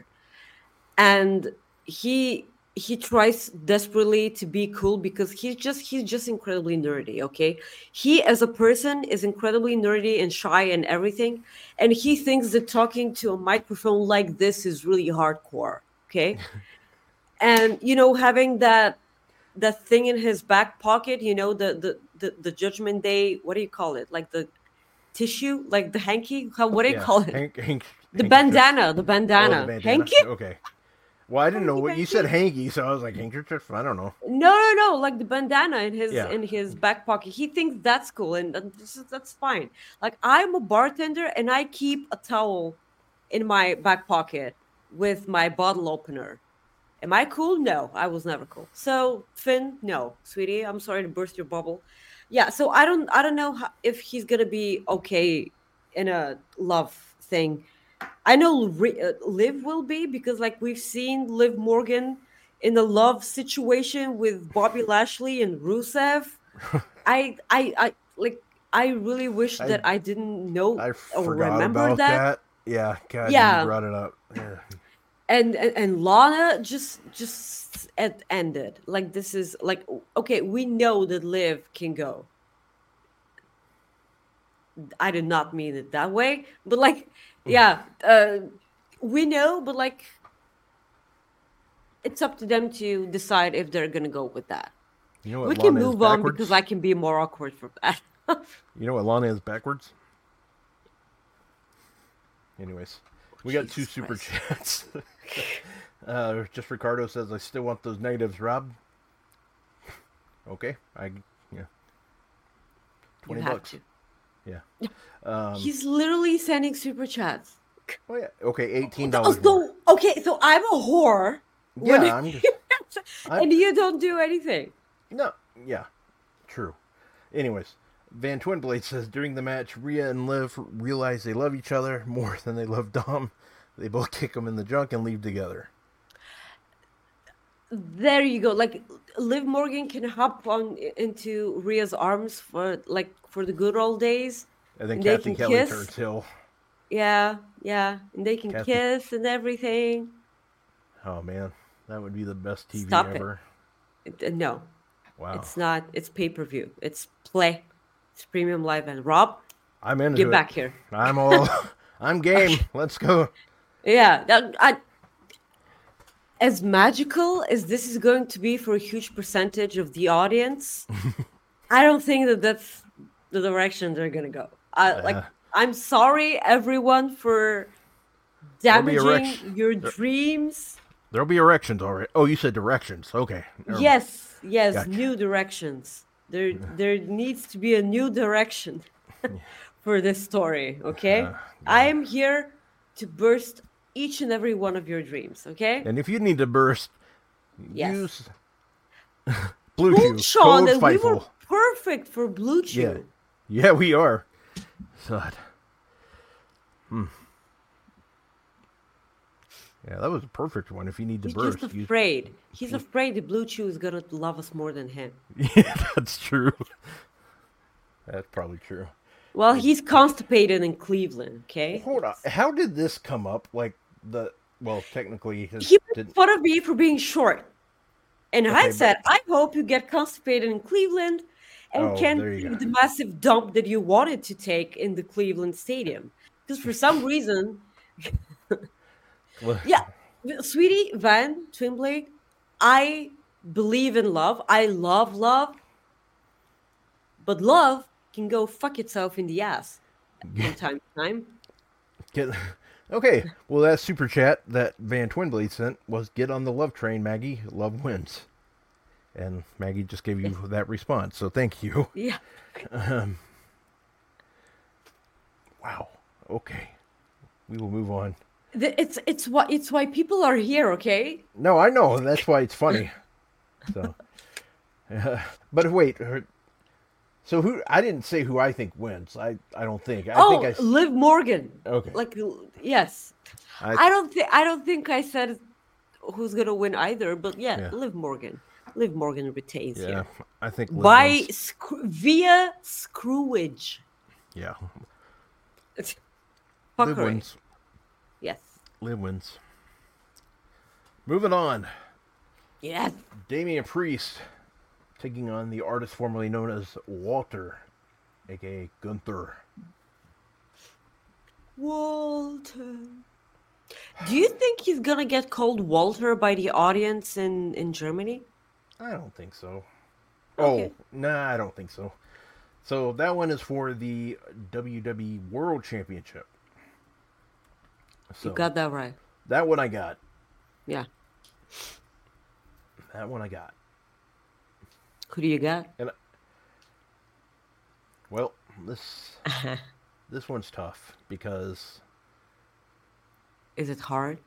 and he he tries desperately to be cool because he's just he's just incredibly nerdy. Okay, he as a person is incredibly nerdy and shy and everything, and he thinks that talking to a microphone like this is really hardcore. Okay. And you know having that that thing in his back pocket, you know the the the, the Judgment Day, what do you call it, like the tissue, like the hanky, how what do you Yeah, call it, Hank, Hank, the handkerchief. bandana the Oh, bandana, the bandana. hanky. Okay. Well, I didn't know what you said, hanky, so I was like handkerchief. I don't know. No, no, no, like the bandana in his Yeah. in his back pocket. He thinks that's cool, and that- this is, that's fine. Like I'm a bartender, and I keep a towel in my back pocket with my bottle opener. Am I cool? No, I was never cool. So Finn, no, sweetie, I'm sorry to burst your bubble. Yeah, so I don't, I don't know how, if he's gonna be okay in a love thing. I know Ri- uh, Liv will be because like we've seen Liv Morgan in a love situation with Bobby Lashley and Rusev. I, I, I like. I really wish I- that I didn't know I or forgot remember about that. that. Yeah, God, Yeah. you brought it up. Yeah. and and, and Lana just just at, ended. Like this is like, okay, we know that Liv can go. I did not mean it that way. But like, yeah, uh, we know, but like, it's up to them to decide if they're gonna go with that. You know what We can Lana is move on backwards? because I can be more awkward for that. You know what Lana is backwards? Anyways, we got two Jesus super Christ. chats. uh, just Ricardo says, I still want those negatives, Rob. Okay, I yeah. Twenty You have bucks. to. Yeah. Um, He's literally sending super chats. oh yeah. Okay, eighteen Oh, dollars. more. so okay, so I'm a whore. when Yeah, I'm just I'm- and you don't do anything. no. Yeah, true. Anyways, Van Twinblade says during the match, Rhea and Liv realize they love each other more than they love Dom. They both kick him in the junk and leave together. There you go. Like Liv Morgan can hop on into Rhea's arms for like for the good old days. And then And they Kathy can Kelly kiss. turns heel. Yeah, yeah, and they can Kathy- kiss and everything. Oh man, that would be the best T V Stop it. ever. It- uh, no, Wow. it's not. It's pay per view. It's play. It's premium live. And Rob, I'm into get it. back here. I'm all. I'm game. Let's go. Yeah, that, I, as magical as this is going to be for a huge percentage of the audience, I don't think that that's the direction they're gonna go. I like. Yeah. I'm sorry, everyone, for There'll be damaging erect- your dreams. There'll be erections already. Oh, you said directions. Okay. Never- Yes, yes, Gotcha. new directions. There, there needs to be a new direction for this story. Okay, Uh, I am here to burst each and every one of your dreams. Okay. And if you need to burst, Yes. use Blue Told Chew. Sean Code that we were Fightful. perfect for Blue Chew. Yeah. Yeah, we are. God. Hmm. Yeah, that was a perfect one. If you need to He's burst, just use- afraid. He's afraid the Blue Chew is gonna love us more than him. Yeah, that's true. That's probably true. Well, he's constipated in Cleveland. Okay. Hold on. How did this come up? Like the well, technically, his, He made didn't. fun of me for being short. And I Okay, said, I hope you get constipated in Cleveland and Oh, can't there you do go. the massive dump that you wanted to take in the Cleveland Stadium. Because for some reason, Well, yeah, sweetie Van Twinblade, I believe in love. I love love. But love can go fuck itself in the ass from time to time. Get, okay, well, that super chat that Van Twinblade sent was "Get on the love train, Maggie. Love wins," and Maggie just gave you that response. So thank you. Yeah. Wow. Okay, we will move on. The- It's it's why it's why people are here, okay? No, I know. That's why it's funny. So, uh, but wait. her- So who? I didn't say who I think wins. I I don't think. I oh, think I. s- Liv Morgan. Okay. Like yes. I- I, don't think I don't think I said who's gonna win either, but yeah, Yeah. Liv Morgan. Liv Morgan retains Yeah, here. I think. Liv By wins. screw via screwage. Yeah, Liv Fuckery. wins. Yes. Liv wins. Moving on. Yes. Damian Priest taking on the artist formerly known as Walter, aka Gunther. Walter. Do you think he's gonna get called Walter by the audience in, in Germany? I don't think so. Okay. Oh, nah, I don't think so. So that one is for the W W E World Championship. So You got that right. that one I got. Yeah. That one I got. Who do you got? And well, this this one's tough because Is it hard?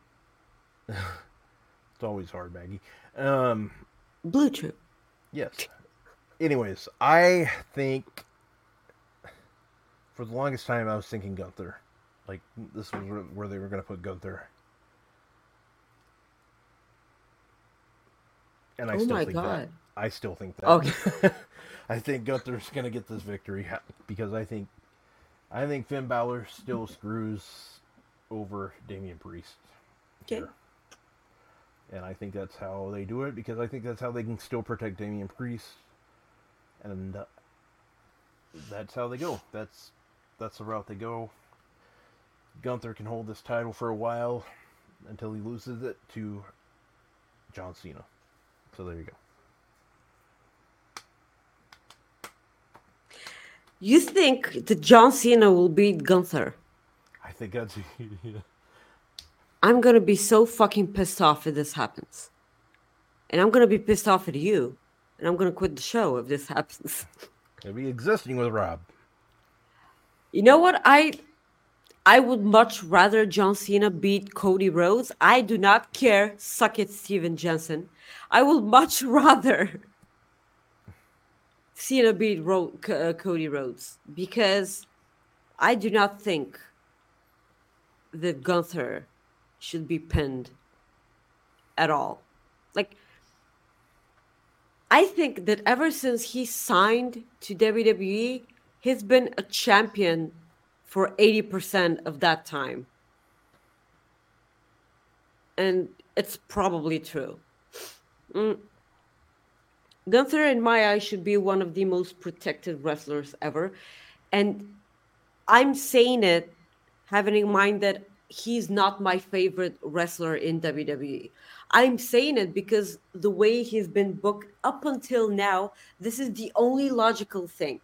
it's always hard, Maggie. Um, Blue Chew. yes. Anyways, I think for the longest time I was thinking Gunther. Like this was where- where they were going to put Gunther. And I Oh still my think God. that. I still think that. Okay. I think Gunther's going to get this victory ha- because I think I think Finn Balor still screws over Damian Priest. Okay. here. And I think that's how they do it because I think that's how they can still protect Damian Priest. And uh, that's how they go. That's that's the route they go. Gunther can hold this title for a while until he loses it to John Cena. So there you go. You think that John Cena will beat Gunther? I think that's... yeah. I'm going to be so fucking pissed off if this happens. And I'm going to be pissed off at you. And I'm going to quit the show if this happens. It'll be existing with Rob. You know what? I I would much rather John Cena beat Cody Rhodes. I do not care. Suck it, Steven Jensen. I would much rather Cena beat Ro- uh, Cody Rhodes. Because I do not think that Gunther should be pinned at all. Like, I think that ever since he signed to W W E, he's been a champion for eighty percent of that time. And it's probably true. Mm. Gunther, in my eyes, should be one of the most protected wrestlers ever. And I'm saying it having in mind that he's not my favorite wrestler in W W E. I'm saying it because the way he's been booked up until now, this is the only logical thing.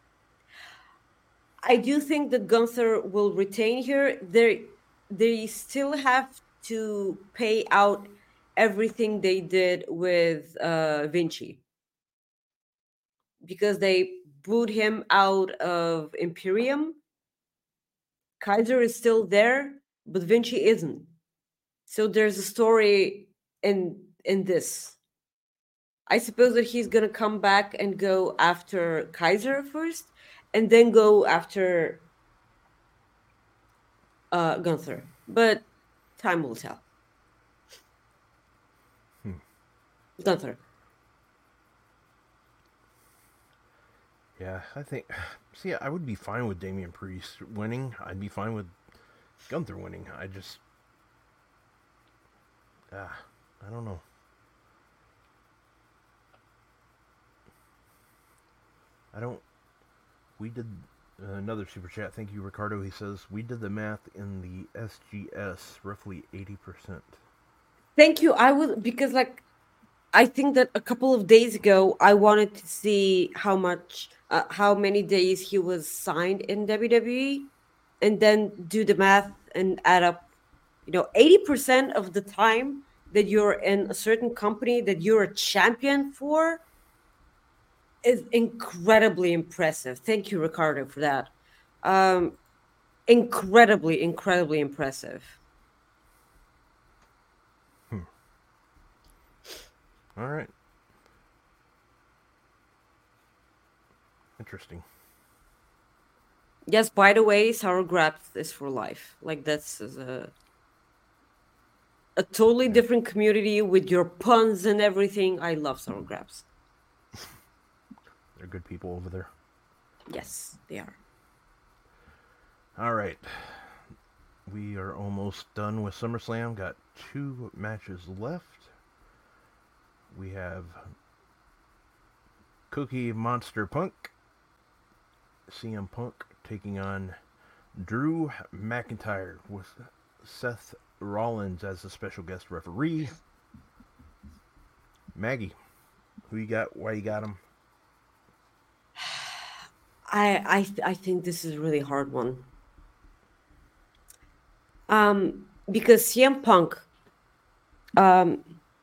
I do think that Gunther will retain here. They they still have to pay out everything they did with uh, Vinci. Because they booed him out of Imperium. Kaiser is still there, but Vinci isn't. So there's a story in in this. I suppose that he's gonna come back and go after Kaiser first, and then go after uh, Gunther. But time will tell. Hmm. Gunther. Yeah, I think... See, I would be fine with Damian Priest winning. I'd be fine with Gunther winning. I just... Ah, I don't know. I don't... We did... Uh, another super chat. Thank you, Ricardo. He says, we did the math in the S G S, roughly eighty percent. Thank you. I would... Because, like, I think that a couple of days ago, I wanted to see how much... Uh, how many days he was signed in W W E, and then do the math and add up, you know, eighty percent of the time that you're in a certain company that you're a champion for is incredibly impressive. Thank you, Ricardo, for that. Um, incredibly, incredibly impressive. Hmm. All right. Interesting. Yes, by the way, Sour Grabs is for life. Like, that's a, a totally Yeah. different community with your puns and everything. I love Sour Grabs. They're good people over there. Yes, they are. All right. We are almost done with SummerSlam. Got two matches left. We have Cookie Monster Punk. C M Punk taking on Drew McIntyre with Seth Rollins as the special guest referee. Maggie, who you got? Why you got him? I I th- I think this is a really hard one. Um, because C M Punk um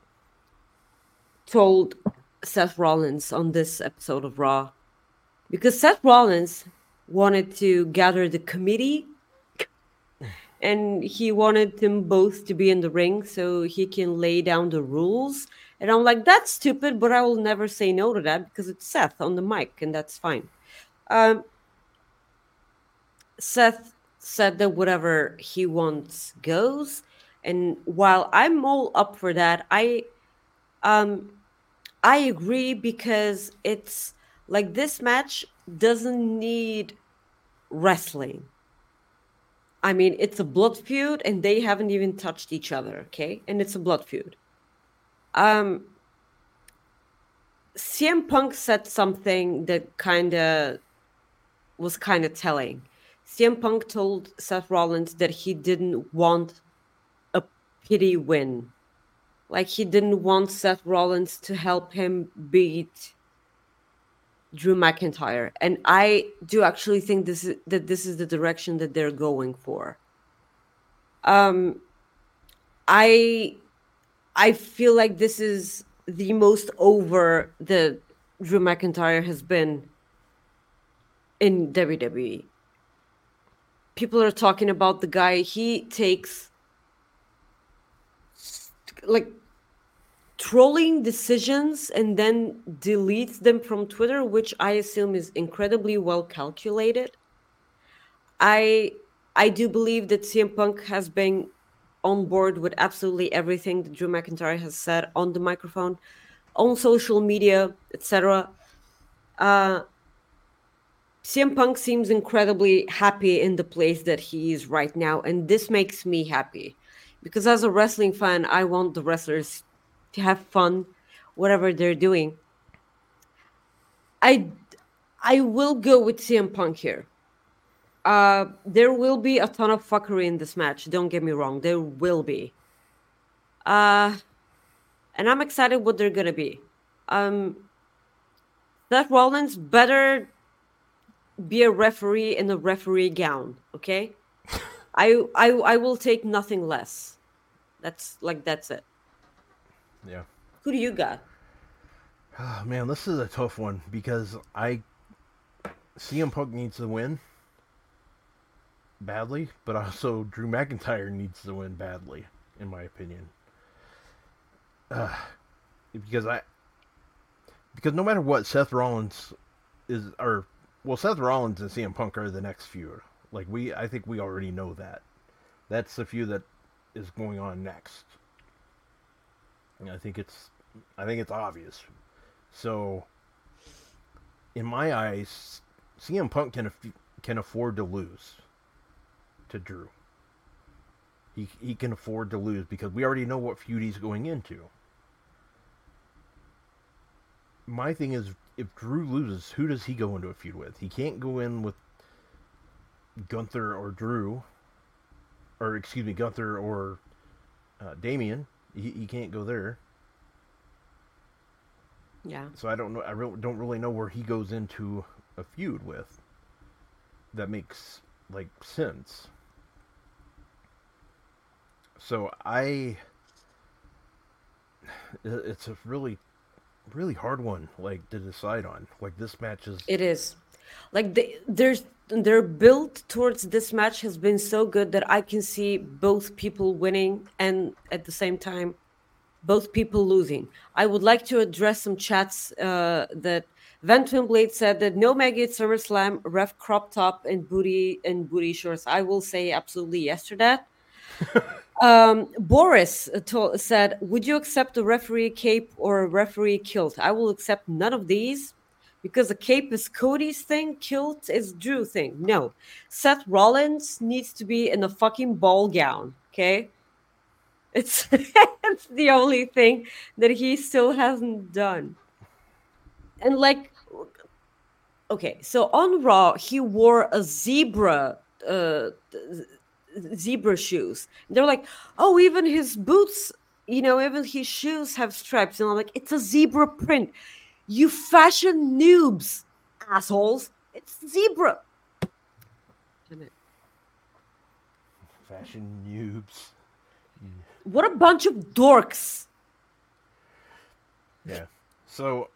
told Seth Rollins on this episode of Raw, because Seth Rollins wanted to gather the committee and he wanted them both to be in the ring so he can lay down the rules. And I'm like, that's stupid, but I will never say no to that because it's Seth on the mic and that's fine. Um, Seth said that whatever he wants goes. And while I'm all up for that, I um I agree because it's like this match doesn't need wrestling. I mean, it's a blood feud and they haven't even touched each other, okay? And it's a blood feud. Um, C M Punk said something that kind of was kind of telling. C M Punk told Seth Rollins that he didn't want a pity win. Like, he didn't want Seth Rollins to help him beat Drew McIntyre. And I do actually think this is that this is the direction that they're going for. Um I I feel like this is the most over that Drew McIntyre has been in W W E. People are talking about the guy. He takes like trolling decisions and then deletes them from Twitter, which I assume is incredibly well calculated. I I do believe that C M Punk has been on board with absolutely everything that Drew McIntyre has said on the microphone, on social media, et cetera. Uh, C M Punk seems incredibly happy in the place that he is right now, and this makes me happy. Because as a wrestling fan, I want the wrestlers to have fun, whatever they're doing. I, I will go with C M Punk here. Uh, there will be a ton of fuckery in this match. Don't get me wrong. There will be. Uh, and I'm excited what they're going to be. Um, Seth Rollins better be a referee in a referee gown, okay? I, I I will take nothing less. That's like, that's it. Yeah. Who do you got? Oh, man, this is a tough one because I C M Punk needs to win badly, but also Drew McIntyre needs to win badly, in my opinion. Uh, because I because no matter what, Seth Rollins is or well, Seth Rollins and C M Punk are the next feud. Like we, I think we already know that. That's the feud that is going on next. And I think it's, I think it's obvious. So, in my eyes, C M Punk can can afford to lose to Drew. He he can afford to lose because we already know what feud he's going into. My thing is, if Drew loses, who does he go into a feud with? He can't go in with Gunther or Drew, or excuse me, Gunther or uh, Damian. He he can't go there. Yeah. So I don't know. I really don't really know where he goes into a feud with. That makes like sense. So I, it's a really, really hard one, like to decide on. Like this match is. It is, like they, there's their build towards this match has been so good that I can see both people winning and at the same time, both people losing. I would like to address some chats uh, that Van Twinblade said that no Maggie at SummerSlam, ref crop top and booty and booty shorts. I will say absolutely yes to that. um, Boris told, said, would you accept a referee cape or a referee kilt? I will accept none of these because a cape is Cody's thing, kilt is Drew thing. No, Seth Rollins needs to be in a fucking ball gown, okay? It's, it's the only thing that he still hasn't done. And like, okay, so on Raw, he wore a zebra, uh, zebra shoes. They're like, oh, even his boots, you know, even his shoes have stripes. And I'm like, it's a zebra print. You fashion noobs, assholes. It's zebra. Damn it. Fashion noobs. What a bunch of dorks. Yeah. So,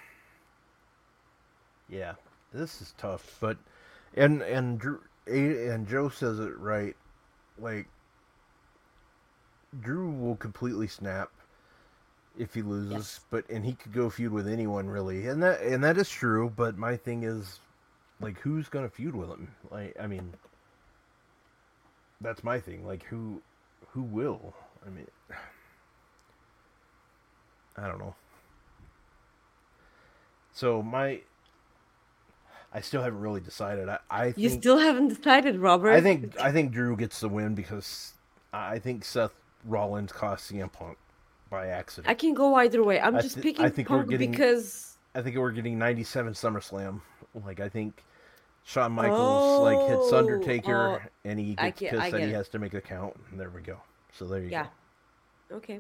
yeah, this is tough, but and and Drew, and Joe says it right. Like Drew will completely snap if he loses, yes. but and he could go feud with anyone really, and that and that is true. But my thing is, like, who's gonna feud with him? Like, I mean, that's my thing. Like, who who will? I mean, I don't know. So my, I still haven't really decided. I, I think, you still haven't decided, Robert. I think I think Drew gets the win because I think Seth Rollins cost C M Punk by accident. I can go either way. I'm I just th- picking I think Punk we're getting, because I think we're getting ninety-seven SummerSlam. Like I think Shawn Michaels like hits Oh, Undertaker, oh, and he I gets get, pissed I that get he it. has to make a count. And there we go. So there you Yeah. go. Okay.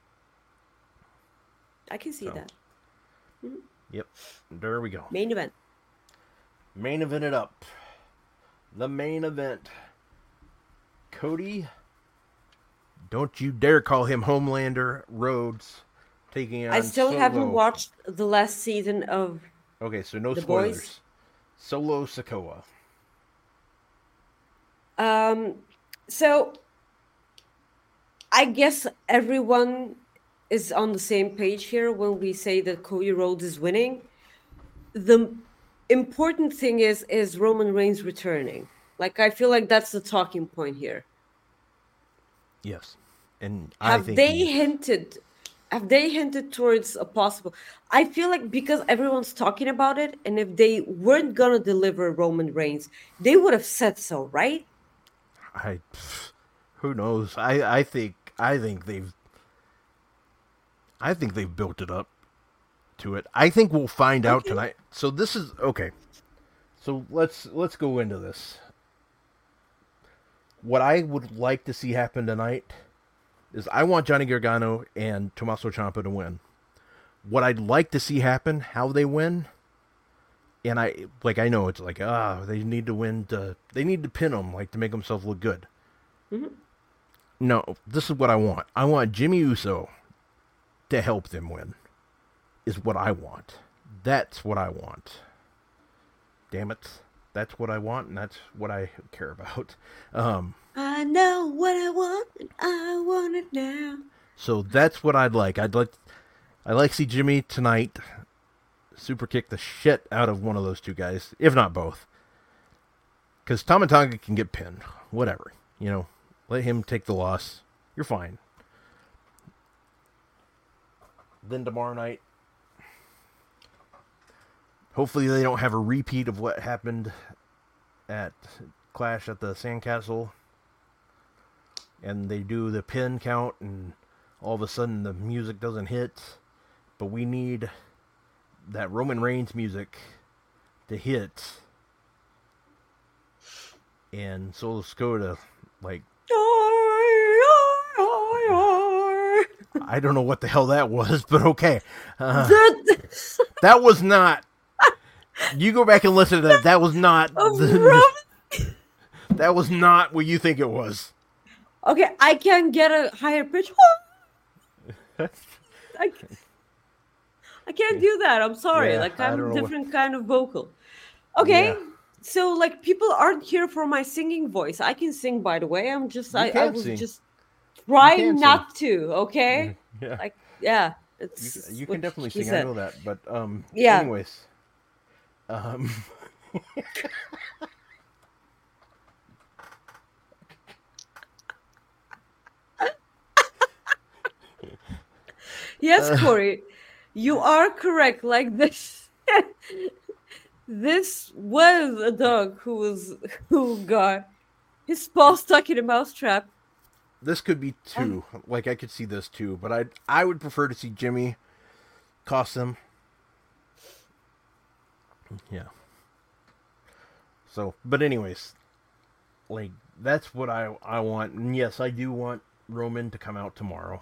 I can see So, that. yep, there we go. Main event. Main event it up. The main event. Cody, don't you dare call him Homelander Rhodes taking on I still Solo. haven't watched the last season of Okay, so no The spoilers. Boys. Solo Sikoa. Um, so I guess everyone is on the same page here when we say that Cody Rhodes is winning. The important thing is is Roman Reigns returning. Like I feel like that's the talking point here. Yes. And I Have think they he's- hinted? Have they hinted towards a possible? I feel like because everyone's talking about it, and if they weren't gonna deliver Roman Reigns, they would have said so, right? I who knows? I I think I think they've I think they've built it up to it. I think we'll find out Okay. tonight. So this is okay. So let's let's go into this. What I would like to see happen tonight is I want Johnny Gargano and Tommaso Ciampa to win. What I'd like to see happen, how they win, and I like I know it's like ah they need to win to they need to pin them like to make themselves look good. Mm-hmm. No, this is what I want. I want Jimmy Uso to help them win. Is what I want. That's what I want. Damn it. That's what I want, and that's what I care about. Um, I know what I want, and I want it now. so that's what I'd like. I'd like, I'd like to see Jimmy tonight super kick the shit out of one of those two guys, if not both. Because Tama Tonga can get pinned. Whatever. You know, let him take the loss. You're fine. Then tomorrow night, hopefully they don't have a repeat of what happened at Clash at the Sandcastle. And they do the pin count and all of a sudden the music doesn't hit. But we need that Roman Reigns music to hit. And Solo Sikoa, like, I don't know what the hell that was, but okay. Uh, that was not. You go back and listen to that. That was not. The, that was not what you think it was. Okay, I can get a higher pitch. I, I can't do that. I'm sorry. Yeah, like I I'm don't a know different kind of vocal. Okay. Yeah. So like people aren't here for my singing voice. I can sing, by the way. I'm just You I, I can was sing. just can trying sing. not to, okay? Yeah. Like yeah. You, It's you what can definitely she sing. I said. know that. But, um, Yeah. anyways. Um, Yes, Corey, you are correct. Like this, this was a dog who was who got his paw stuck in a mousetrap. this could be two. Like, I could see this too. But I I would prefer to see Jimmy cost him. Yeah. So, but anyways, like, that's what I, I want. And yes, I do want Roman to come out tomorrow.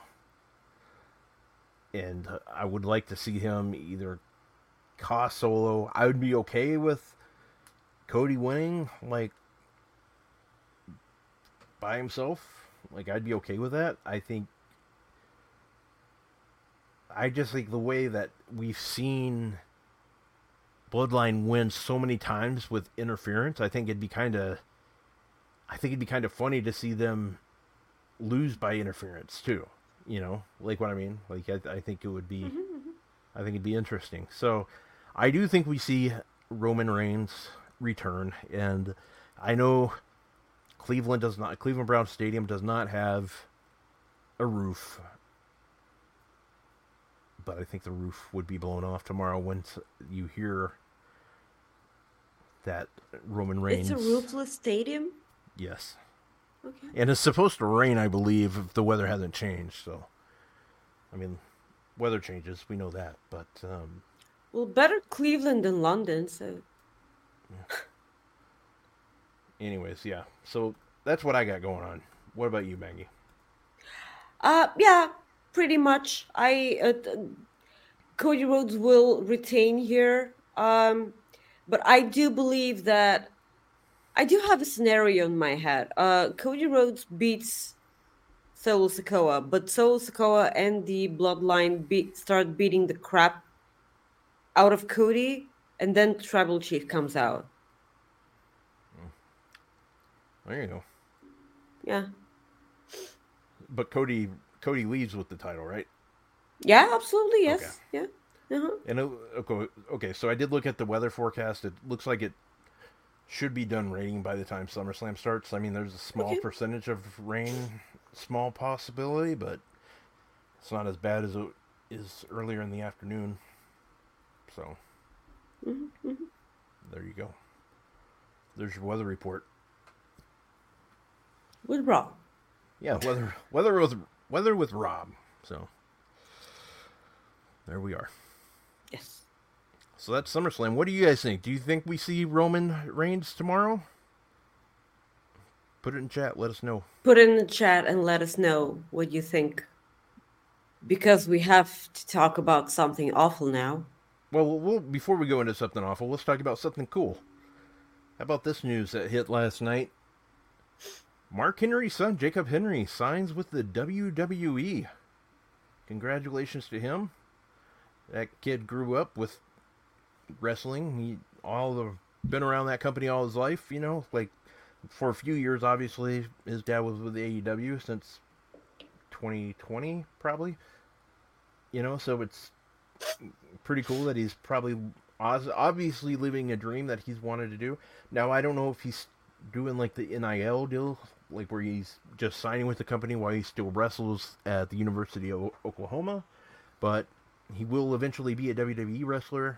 And uh, I would like to see him either cost Solo. I would be okay with Cody winning, like, by himself. Like, I'd be okay with that. I think... I just think the way that we've seen Bloodline win so many times with interference, I think it'd be kind of... I think it'd be kind of funny to see them lose by interference, too. You know, like what I mean? Like, I, I think it would be... Mm-hmm, mm-hmm. I think it'd be interesting. So, I do think we see Roman Reigns return, and I know Cleveland does not... Cleveland Brown Stadium does not have a roof, but I think the roof would be blown off tomorrow once you hear that Roman Reigns... It's a roofless stadium? Yes. Okay. And it's supposed to rain, I believe, if the weather hasn't changed. So, I mean, weather changes, we know that. But, um... Well, better Cleveland than London, so... anyways, yeah. So that's what I got going on. What about you, Maggie? Uh, yeah, pretty much. I uh, th- Cody Rhodes will retain here. Um, but I do believe that I do have a scenario in my head. Uh, Cody Rhodes beats Solo Sikoa, but Solo Sikoa and the Bloodline beat start beating the crap out of Cody, and then Tribal Chief comes out. There you go. Yeah. But Cody Cody leaves with the title, right? Yeah, absolutely. Yes. Okay. Yeah. Uh-huh. And it, okay, okay, so I did look at the weather forecast. It looks like it should be done raining by the time SummerSlam starts. I mean, there's a small Okay. percentage of rain, small possibility, but it's not as bad as it is earlier in the afternoon. So, Mm-hmm, mm-hmm. there you go. There's your weather report. With Rob. Yeah, weather weather with weather with Rob. So, there we are. Yes. So that's SummerSlam. What do you guys think? Do you think we see Roman Reigns tomorrow? Put it in chat. Let us know. Put it in the chat and let us know what you think. Because we have to talk about something awful now. Well, we'll before we go into something awful, let's talk about something cool. How about this news that hit last night? Mark Henry's son, Jacob Henry, signs with the W W E. Congratulations to him. That kid grew up with wrestling. He all the been around that company all his life, you know, like for a few years obviously his dad was with A E W since twenty twenty probably. You know, so it's pretty cool that he's probably obviously living a dream that he's wanted to do. Now I don't know if he's doing like the N I L deal, like where he's just signing with the company while he still wrestles at the University of Oklahoma, but he will eventually be a W W E wrestler.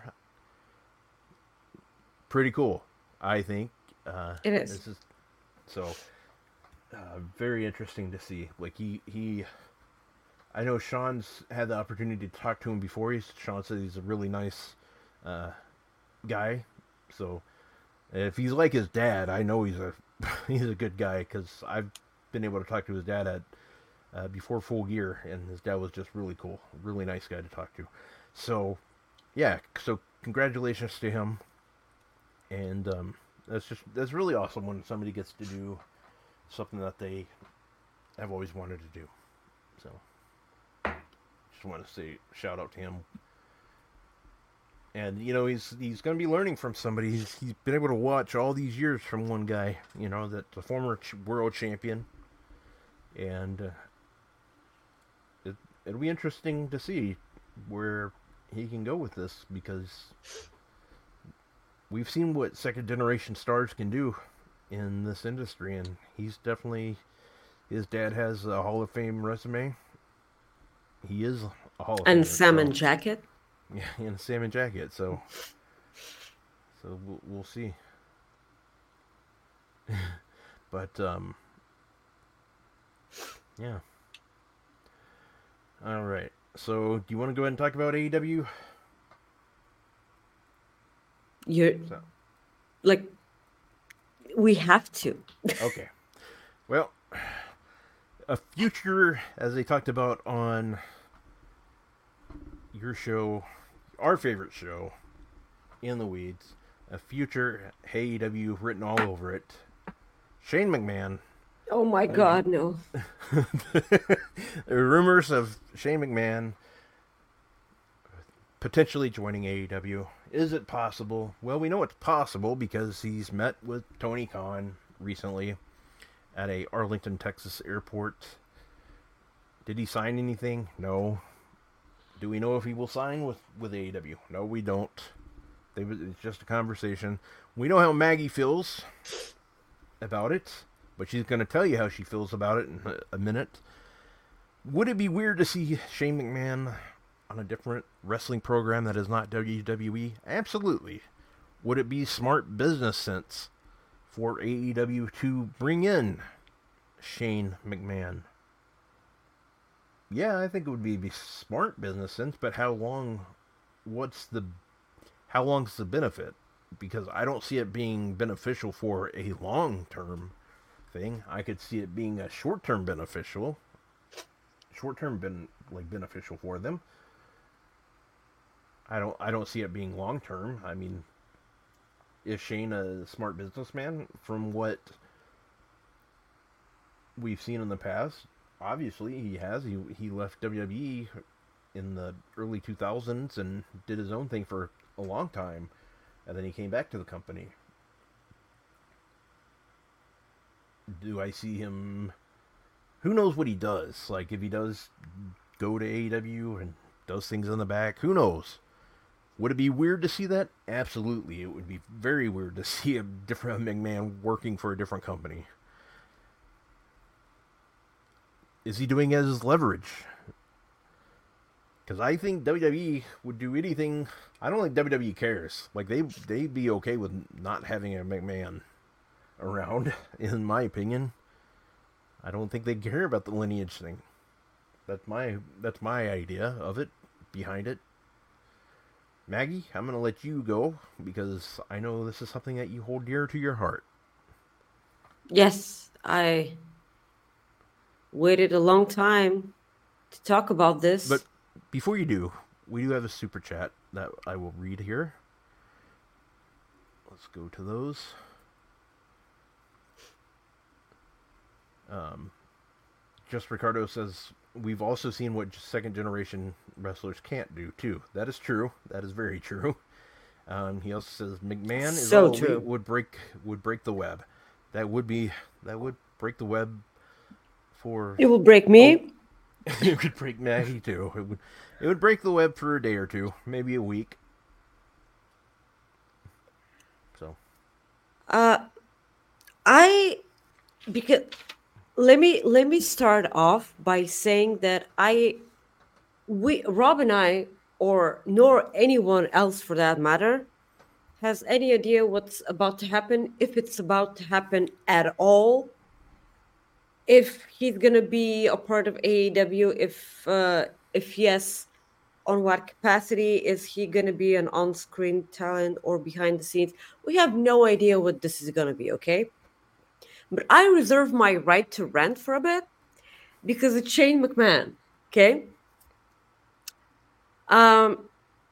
Pretty cool, I think. Uh, It is. This is so uh, very interesting to see. Like he, he, I know Sean's had the opportunity to talk to him before. He's, Sean said he's a really nice uh, guy. So if he's like his dad, I know he's a he's a good guy because I've been able to talk to his dad at uh, before Full Gear, and his dad was just really cool, really nice guy to talk to. So yeah, so congratulations to him, and um, that's just that's really awesome when somebody gets to do something that they have always wanted to do. So just want to say shout out to him. And, you know, he's he's going to be learning from somebody. He's, he's been able to watch all these years from one guy, you know, that's a former ch- world champion. And uh, it, it'll be interesting to see where he can go with this, because we've seen what second generation stars can do in this industry. And he's definitely, his dad has a Hall of Fame resume. He is a Hall of Famer. And salmon so. jacket. Yeah, in a salmon jacket, so so we'll, we'll see. But um, yeah. All right. So, do you want to go ahead and talk about A E W? You're So, like, we have to. okay. Well, a future, as they talked about on your show, our favorite show, In the Weeds, a future A E W written all over it. Shane McMahon. Oh my God, no. There are rumors of Shane McMahon potentially joining A E W. Is it possible? Well, we know it's possible because he's met with Tony Khan recently at a Arlington, Texas airport. Did he sign anything? No. Do we know if he will sign with, with A E W? No, we don't. They, it's just a conversation. We know how Maggie feels about it, but she's going to tell you how she feels about it in a, a minute. Would it be weird to see Shane McMahon on a different wrestling program that is not W W E? Absolutely. Would it be smart business sense for A E W to bring in Shane McMahon? Yeah, I think it would be, be smart business sense, but how long, what's the, how long's the benefit? because I don't see it being beneficial for a long-term thing. I could see it being a short-term beneficial, short-term ben, like beneficial for them. I don't I don't see it being long-term. I mean, is Shane a smart businessman from what we've seen in the past? Obviously, he has. He he left W W E in the early two thousands and did his own thing for a long time, and then he came back to the company. Do I see him? Who knows what he does? Like, if he does go to A E W and does things in the back, who knows? Would it be weird to see that? Absolutely. It would be very weird to see a different McMahon working for a different company. Is he doing it as leverage? Because I think W W E would do anything. I don't think W W E cares. Like, they, they'd be okay with not having a McMahon around, in my opinion. I don't think they care about the lineage thing. That's my that's my idea of it, behind it. Maggie, I'm going to let you go, because I know this is something that you hold dear to your heart. Yes, I waited a long time to talk about this. But before you do, we do have a super chat that I will read here. Let's go to those. Um, Just Ricardo says, we've also seen what second generation wrestlers can't do too. That is true. That is very true. Um, he also says McMahon is So all true. elite, would break would break the web. That would be that would break the web for. It will break me. Oh, it would break Maggie too. It would it would break the web for a day or two, maybe a week. So. Uh, I because let me let me start off by saying that I we Rob and I, or nor anyone else for that matter, has any idea what's about to happen, if it's about to happen at all, if he's gonna be a part of A E W, if uh, if yes, on what capacity is he gonna be an on-screen talent or behind the scenes? We have no idea what this is gonna be, okay? But I reserve my right to rant for a bit because it's Shane McMahon, okay? Um,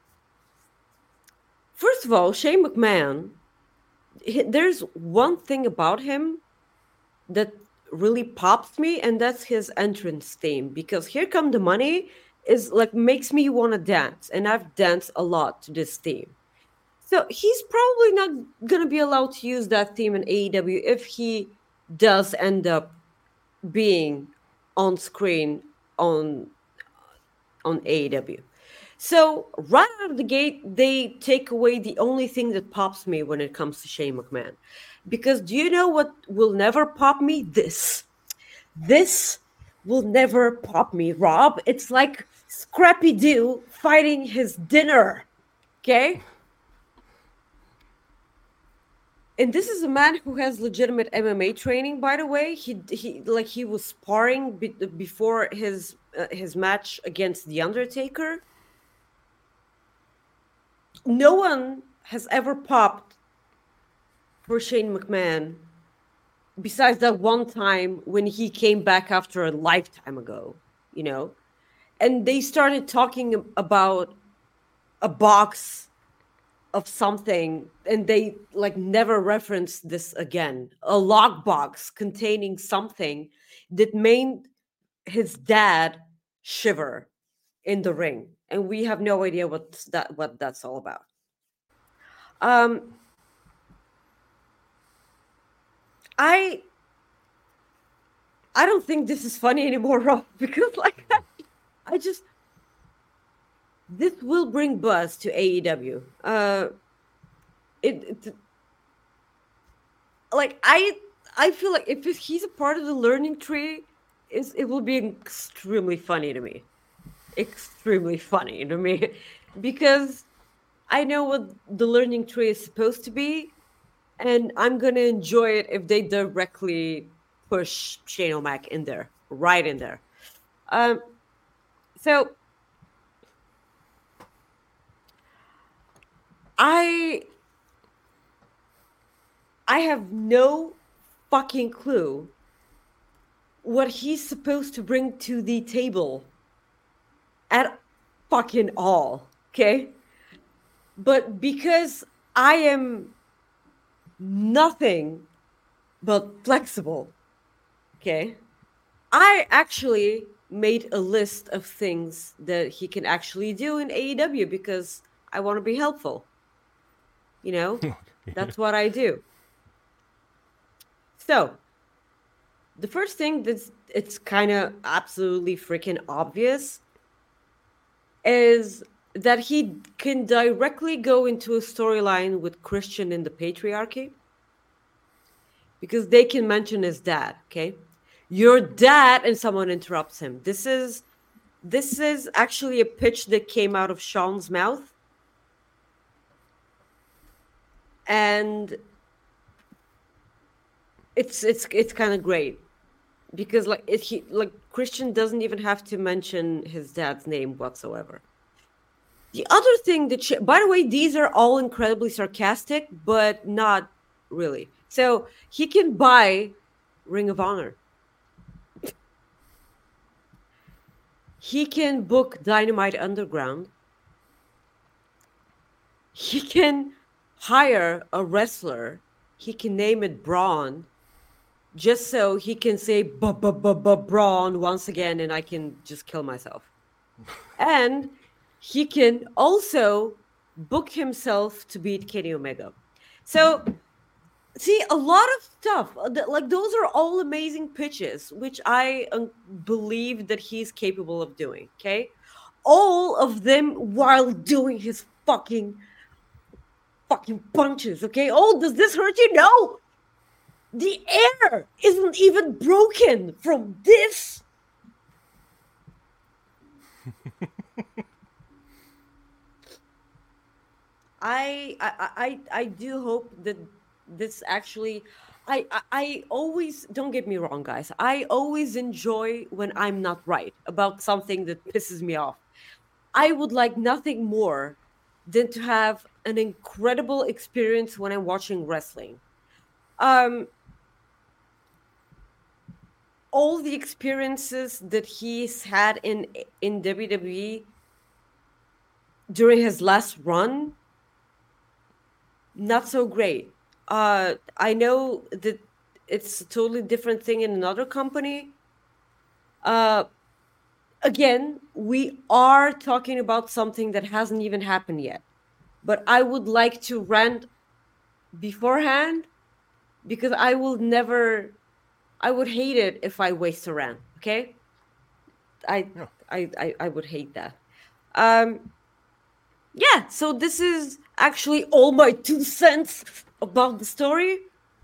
first of all, Shane McMahon, he, there's one thing about him that really pops me, and that's his entrance theme, because Here Come the Money is like makes me want to dance, and I've danced a lot to this theme. So he's probably not going to be allowed to use that theme in A E W if he does end up being on screen on on A E W. So right out of the gate, they take away the only thing that pops me when it comes to Shane McMahon. Because do you know what will never pop me? This. This will never pop me, Rob. It's like Scrappy-Doo fighting his dinner, okay? And this is a man who has legitimate M M A training, by the way. He he like he was sparring be, before his uh, his match against The Undertaker. No one has ever popped for Shane McMahon besides that one time when he came back after a lifetime ago, you know. And they started talking about a box of something, and they like never referenced this again. A lockbox containing something that made his dad shiver in the ring, and we have no idea what that what that's all about. Um, I I don't think this is funny anymore, Rob, because like I just. This will bring buzz to A E W. Uh, it, it like I I feel like if he's a part of the learning tree, is it will be extremely funny to me, extremely funny to me, because I know what the learning tree is supposed to be, and I'm gonna enjoy it if they directly push Shane O'Mac in there, right in there. Um, so. I I have no fucking clue what he's supposed to bring to the table at fucking all, okay? But because I am nothing but flexible, okay? I actually made a list of things that he can actually do in A E W because I want to be helpful. You know, that's what I do. So, the first thing that's it's kind of absolutely freaking obvious is that he can directly go into a storyline with Christian in the patriarchy because they can mention his dad, okay? Your dad, and someone interrupts him. This is this is actually a pitch that came out of Sean's mouth. And it's it's it's kind of great because like it, he like Christian doesn't even have to mention his dad's name whatsoever. The other thing that, she, by the way, these are all incredibly sarcastic, but not really. So he can buy Ring of Honor. He can book Dynamite Underground. He can hire a wrestler. He can name it Braun, just so he can say Braun once again, and I can just kill myself. And he can also book himself to beat Kenny Omega. So, see, a lot of stuff, like those are all amazing pitches, which I um, believe that he's capable of doing, okay? All of them while doing his fucking, fucking punches, okay? Oh, does this hurt you? No! The air isn't even broken from this. I, I I I do hope that this actually I, I I always, don't get me wrong, guys. I always enjoy when I'm not right about something that pisses me off. I would like nothing more than to have an incredible experience when I'm watching wrestling. Um all the experiences that he's had in in W W E during his last run, not so great. Uh, I know that it's a totally different thing in another company. Uh, again, we are talking about something that hasn't even happened yet. But I would like to rant beforehand because I will never, I would hate it if I waste a rant, okay? I, Yeah. I, I, I would hate that. Um, yeah, so this is actually all my two cents about the story.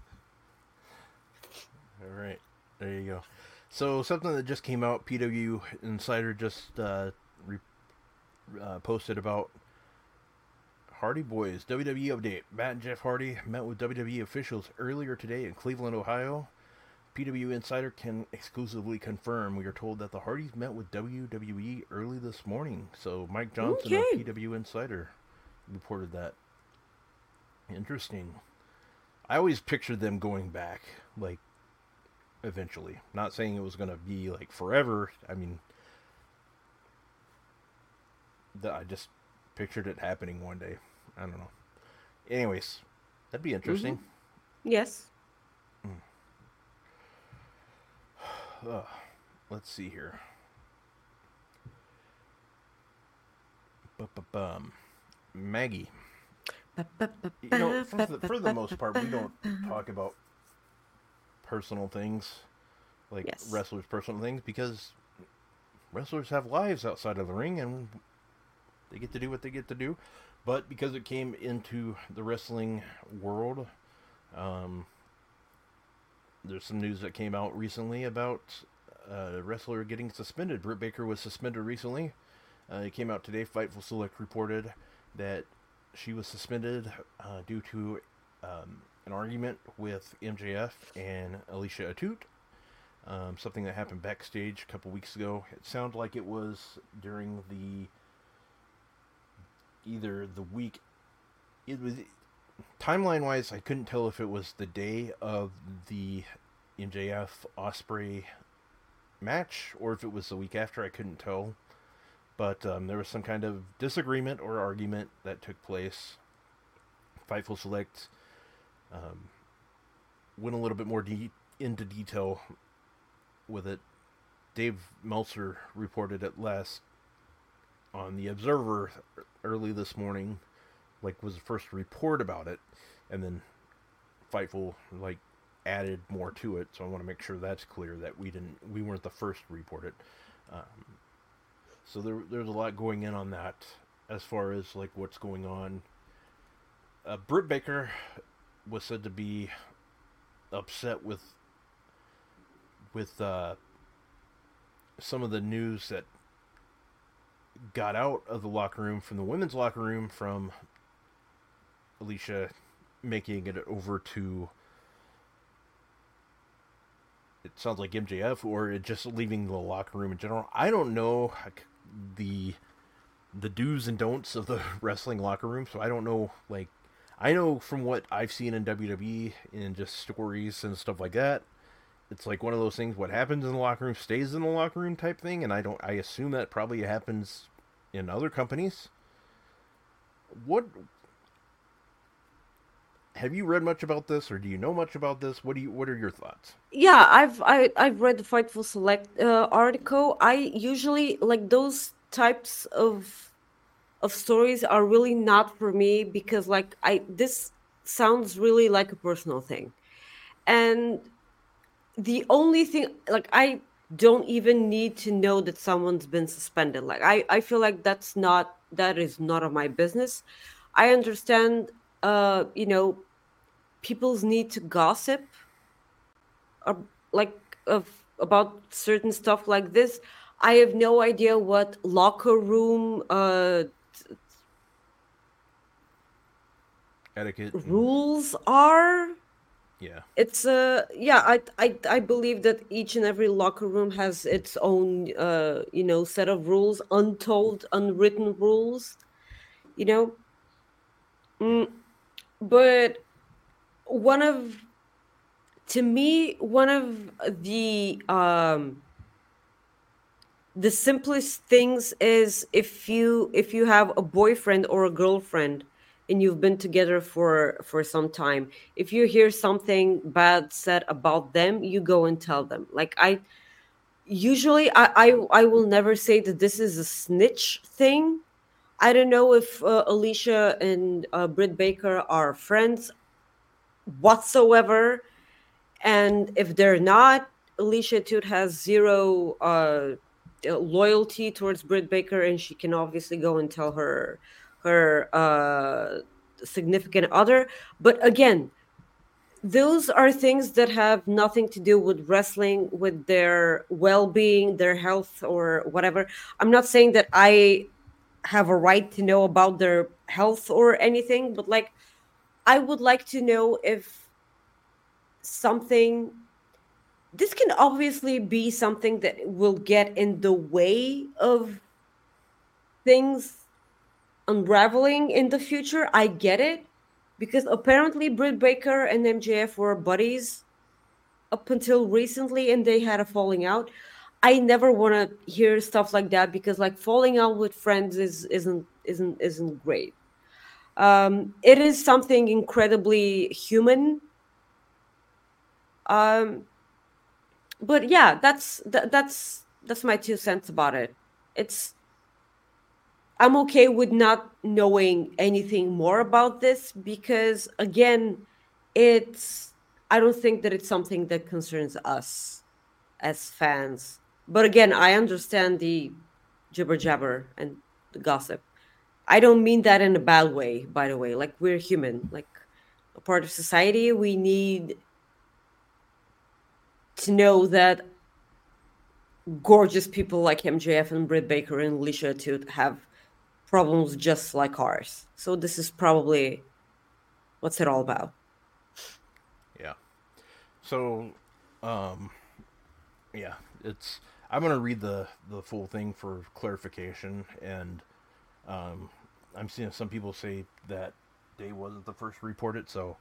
All right, there you go. So something that just came out, P W Insider just uh, re- uh, posted about Hardy Boys W W E update. Matt and Jeff Hardy met with W W E officials earlier today in Cleveland, Ohio. P W Insider can exclusively confirm. We are told that the Hardys met with W W E early this morning. So Mike Johnson Okay. of P W Insider reported that. Interesting. I always pictured them going back, like, eventually. Not saying it was going to be, like, forever. I mean, the, I just pictured it happening one day. I don't know. Anyways, that'd be interesting. Mm-hmm. Yes. Uh, let's see here. Bum. Maggie. You know, for the, for the most part, we don't talk about personal things, like Yes. wrestlers' personal things, because wrestlers have lives outside of the ring, and they get to do what they get to do. But because it came into the wrestling world, um, there's some news that came out recently about a wrestler getting suspended. Britt Baker was suspended recently. Uh, it came out today. Fightful Select reported that she was suspended uh, due to um, an argument with M J F and Alicia Atout. Um, something that happened backstage a couple weeks ago. It sounded like it was during the either the week. It was timeline wise, I couldn't tell if it was the day of the M J F Osprey match or if it was the week after. I couldn't tell. But um, there was some kind of disagreement or argument that took place. Fightful Select um, went a little bit more de- into detail with it. Dave Meltzer reported it last on the Observer early this morning, like was the first report about it, and then Fightful like added more to it. So I want to make sure that's clear that we didn't, we weren't the first to report it. Um, so there, there's a lot going in on that as far as like what's going on. Uh, Britt Baker was said to be upset with with uh, some of the news that got out of the locker room from the women's locker room from Alicia making it over to, it sounds like M J F, or it just leaving the locker room in general. I don't know the the do's and don'ts of the wrestling locker room, so I don't know, like, I know from what I've seen in W W E and just stories and stuff like that, it's like one of those things, what happens in the locker room stays in the locker room type thing, and I don't, I assume that probably happens in other companies. What, have you read much about this, or do you know much about this? What do you, what are your thoughts? Yeah, I've I, I've read the Fightful Select uh, article. I usually like those types of of stories are really not for me because like I this sounds really like a personal thing. And the only thing, like, I don't even need to know that someone's been suspended. Like I I feel like that's not that is none of my business. I understand uh you know people's need to gossip uh, like of about certain stuff like this. I have no idea what locker room uh Etiquette. and- rules are. yeah. It's uh yeah, I I I believe that each and every locker room has its own uh you know set of rules, untold, unwritten rules, you know. Mm, but one of to me one of the um the simplest things is if you if you have a boyfriend or a girlfriend and you've been together for for some time, if you hear something bad said about them, you go and tell them. Like I usually i i, I will never say that this is a snitch thing. I don't know if uh, Alicia and uh, Britt Baker are friends whatsoever, and if they're not, Alicia Toot has zero uh, uh, loyalty towards Britt Baker, and she can obviously go and tell her her uh, significant other. But again, those are things that have nothing to do with wrestling, with their well-being, their health, or whatever. I'm not saying that I have a right to know about their health or anything, but like I would like to know if something, this can obviously be something that will get in the way of things unraveling in the future. I get it, because apparently Britt Baker and M J F were buddies up until recently, and they had a falling out. I never want to hear stuff like that, because like falling out with friends is isn't isn't isn't great. Um, it is something incredibly human. Um, but yeah, that's that, that's that's my two cents about it. It's I'm okay with not knowing anything more about this, because again, it's I don't think that it's something that concerns us as fans. But again, I understand the jibber jabber and the gossip. I don't mean that in a bad way, by the way. Like, we're human, like a part of society. We need to know that gorgeous people like M J F and Britt Baker and Alicia to have problems just like ours. So this is probably what's it all about. Yeah. So, um, yeah, it's, I'm going to read the, the full thing for clarification. And, um, I'm seeing some people say that Dave wasn't the first to report it, so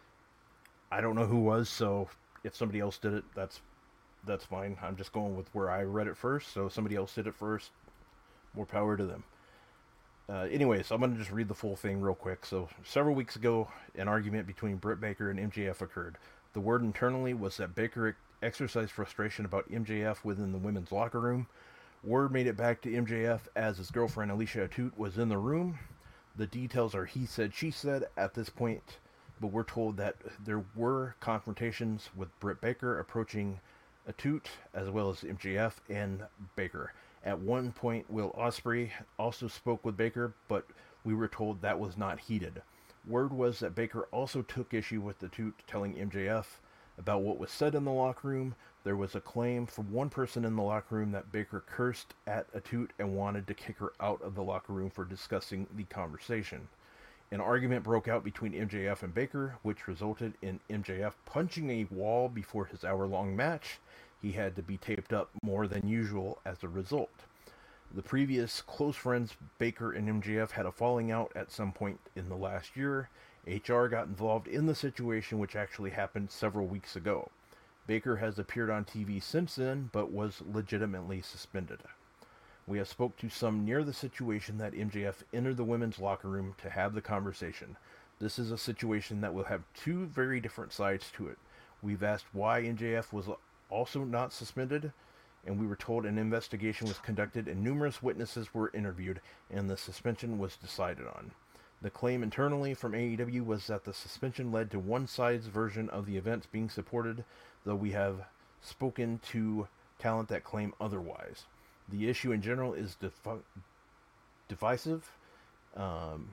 I don't know who was. So if somebody else did it, that's that's fine. I'm just going with where I read it first. So if somebody else did it first, more power to them. Uh, anyways, I'm going to just read the full thing real quick. So several weeks ago, an argument between Britt Baker and M J F occurred. The word internally was that Baker exercised frustration about M J F within the women's locker room. Word made it back to M J F as his girlfriend Alicia Atout was in the room. The details are he said, she said at this point, but we're told that there were confrontations with Britt Baker approaching Atout as well as M J F and Baker. At one point, Will Ospreay also spoke with Baker, but we were told that was not heated. Word was that Baker also took issue with Atout telling M J F about what was said in the locker room. There was a claim from one person in the locker room that Baker cursed at Atout and wanted to kick her out of the locker room for discussing the conversation. An argument broke out between M J F and Baker, which resulted in M J F punching a wall before his hour-long match. He had to be taped up more than usual as a result. The previous close friends, Baker and M J F, had a falling out at some point in the last year. H R got involved in the situation, which actually happened several weeks ago. Baker has appeared on T V since then, but was legitimately suspended. We have spoke to some near the situation that M J F entered the women's locker room to have the conversation. This is a situation that will have two very different sides to it. We've asked why M J F was also not suspended, and we were told an investigation was conducted and numerous witnesses were interviewed, and the suspension was decided on. The claim internally from A E W was that the suspension led to one side's version of the events being supported, though we have spoken to talent that claim otherwise. The issue in general is defi- divisive, um,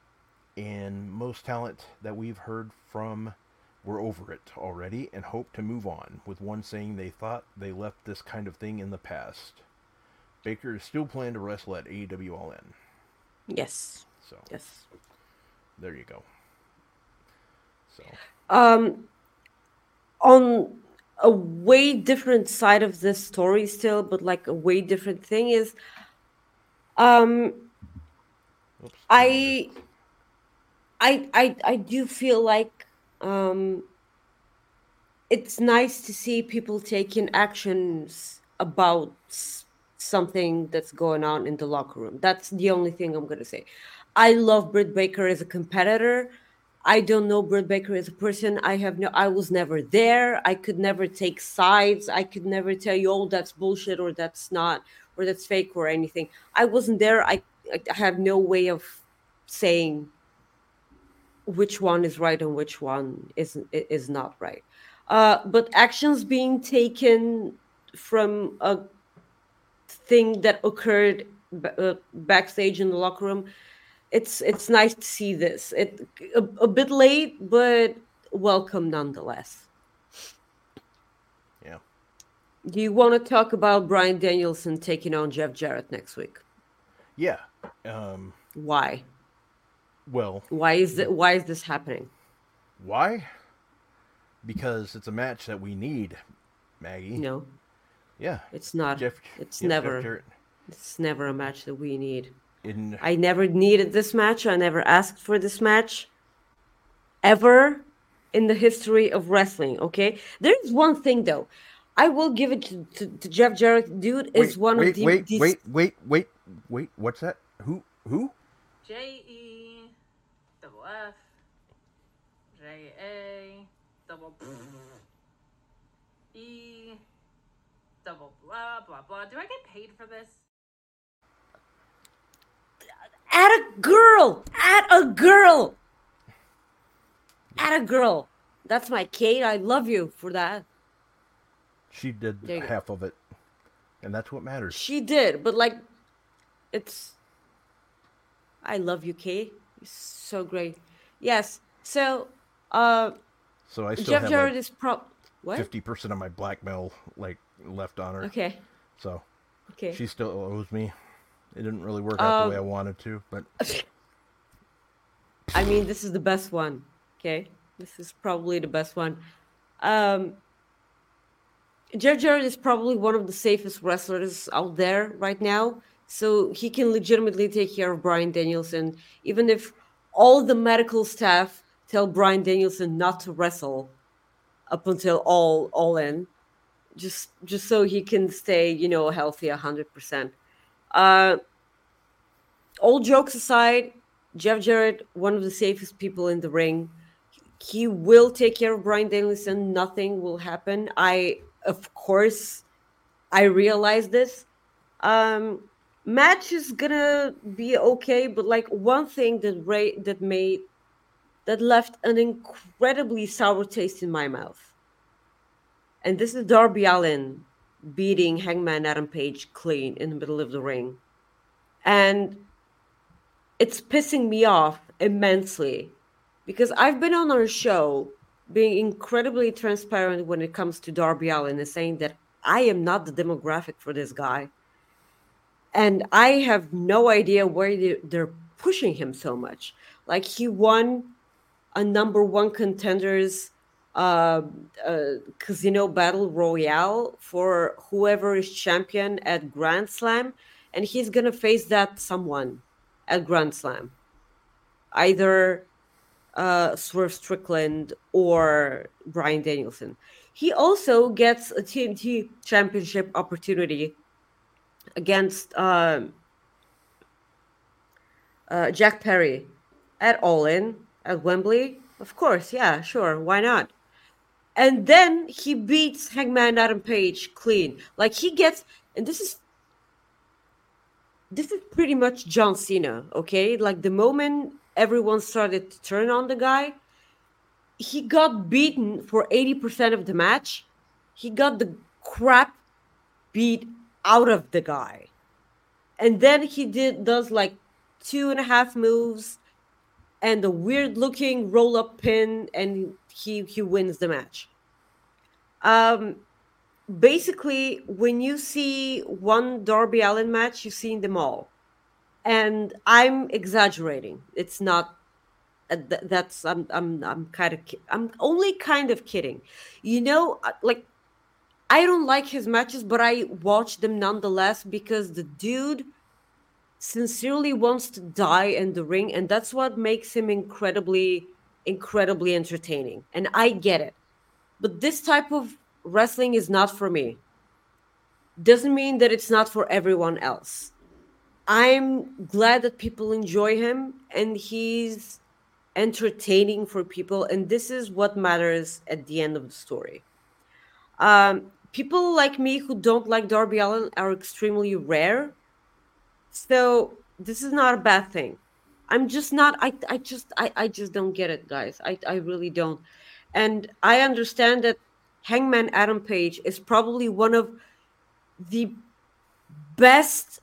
and most talent that we've heard from were over it already and hope to move on, with one saying they thought they left this kind of thing in the past. Baker is still planning to wrestle at A E W All In. Yes. So, yes. There you go. So, um, on a way different side of this story still, but like a way different thing is, um, Oops, I, I, I, I do feel like um, it's nice to see people taking actions about something that's going on in the locker room. That's the only thing I'm going to say. I love Britt Baker as a competitor. I don't know Britt Baker as a person. I have no, I was never there. I could never take sides. I could never tell you, oh, that's bullshit or that's not, or that's fake or anything. I wasn't there. I, I have no way of saying which one is right and which one is, is not right. Uh, but actions being taken from a thing that occurred b- uh, backstage in the locker room, It's it's nice to see this. It a, a bit late, but welcome nonetheless. Yeah. Do you want to talk about Bryan Danielson taking on Jeff Jarrett next week? Yeah. Um, why? Well, why is it? Why is this happening? Why? Because it's a match that we need, Maggie. No. Yeah. It's not. Jeff, it's yes, never. It's never a match that we need. In... I never needed this match. I never asked for this match ever in the history of wrestling, okay? There's one thing, though. I will give it to, to, to Jeff Jarrett. Dude wait, is one wait, of the... Wait, these... wait, wait, wait, wait. What's that? Who? Who? J E double F J A double E double blah, blah, blah. Do I get paid for this? At a girl! At a girl! At a girl! That's my Kate. I love you for that. She did half of it. And that's what matters. She did, but like, it's... I love you, Kate. You're so great. Yes. So, uh... So I still Jeff have Jarrett like is pro... What? fifty percent of my blackmail, like, left on her. Okay. So, okay. She still owes me. It didn't really work out um, the way I wanted to, but... I mean, this is the best one, okay? This is probably the best one. Um, Jeff Jarrett is probably one of the safest wrestlers out there right now, so he can legitimately take care of Bryan Danielson, even if all the medical staff tell Bryan Danielson not to wrestle up until all all in, just just so he can stay, you know, healthy a hundred percent. Uh, all jokes aside, Jeff Jarrett, one of the safest people in the ring. He will take care of Bryan Danielson. Nothing will happen. I, of course, I realize this. Um, match is gonna be okay, but like one thing that Ray that made that left an incredibly sour taste in my mouth, and this is Darby Allin beating Hangman Adam Page clean in the middle of the ring, and it's pissing me off immensely because I've been on our show being incredibly transparent when it comes to Darby Allin and saying that I am not the demographic for this guy. And I have no idea why they're pushing him so much. Like, he won a number one contenders uh, uh, casino battle royale for whoever is champion at Grand Slam. And he's going to face that someone at Grand Slam. Either uh, Swerve Strickland or Bryan Danielson. He also gets a T N T championship opportunity against uh, uh, Jack Perry at All In at Wembley. Of course, yeah, sure, why not? And then he beats Hangman Adam Page clean. Like, he gets, and this is this is pretty much John Cena, okay? Like, the moment everyone started to turn on the guy, he got beaten for eighty percent of the match. He got the crap beat out of the guy. And then he did does like two and a half moves and a weird looking roll up pin, and he he wins the match. Um basically, when you see one Darby Allin match, you've seen them all. And I'm exaggerating. It's not uh, th- that's I'm I'm I'm kind of ki- I'm only kind of kidding. You know, uh, like, I don't like his matches, but I watch them nonetheless because the dude sincerely wants to die in the ring, and that's what makes him incredibly, incredibly entertaining. And I get it. But this type of wrestling is not for me. Doesn't mean that it's not for everyone else. I'm glad that people enjoy him, and he's entertaining for people, and this is what matters at the end of the story. Um, people like me who don't like Darby Allin are extremely rare. So this is not a bad thing. I'm just not, I, I just, I, I just don't get it, guys. I, I really don't. And I understand that Hangman Adam Page is probably one of the best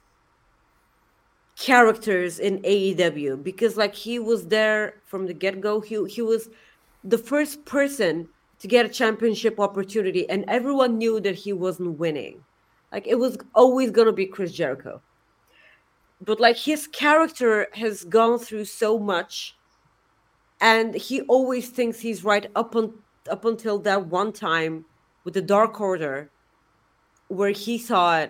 characters in A E W because, like, he was there from the get-go. He, he was the first person to get a championship opportunity, and everyone knew that he wasn't winning. Like, it was always going to be Chris Jericho. But, like, his character has gone through so much, and he always thinks he's right up, on, up until that one time with the Dark Order where he thought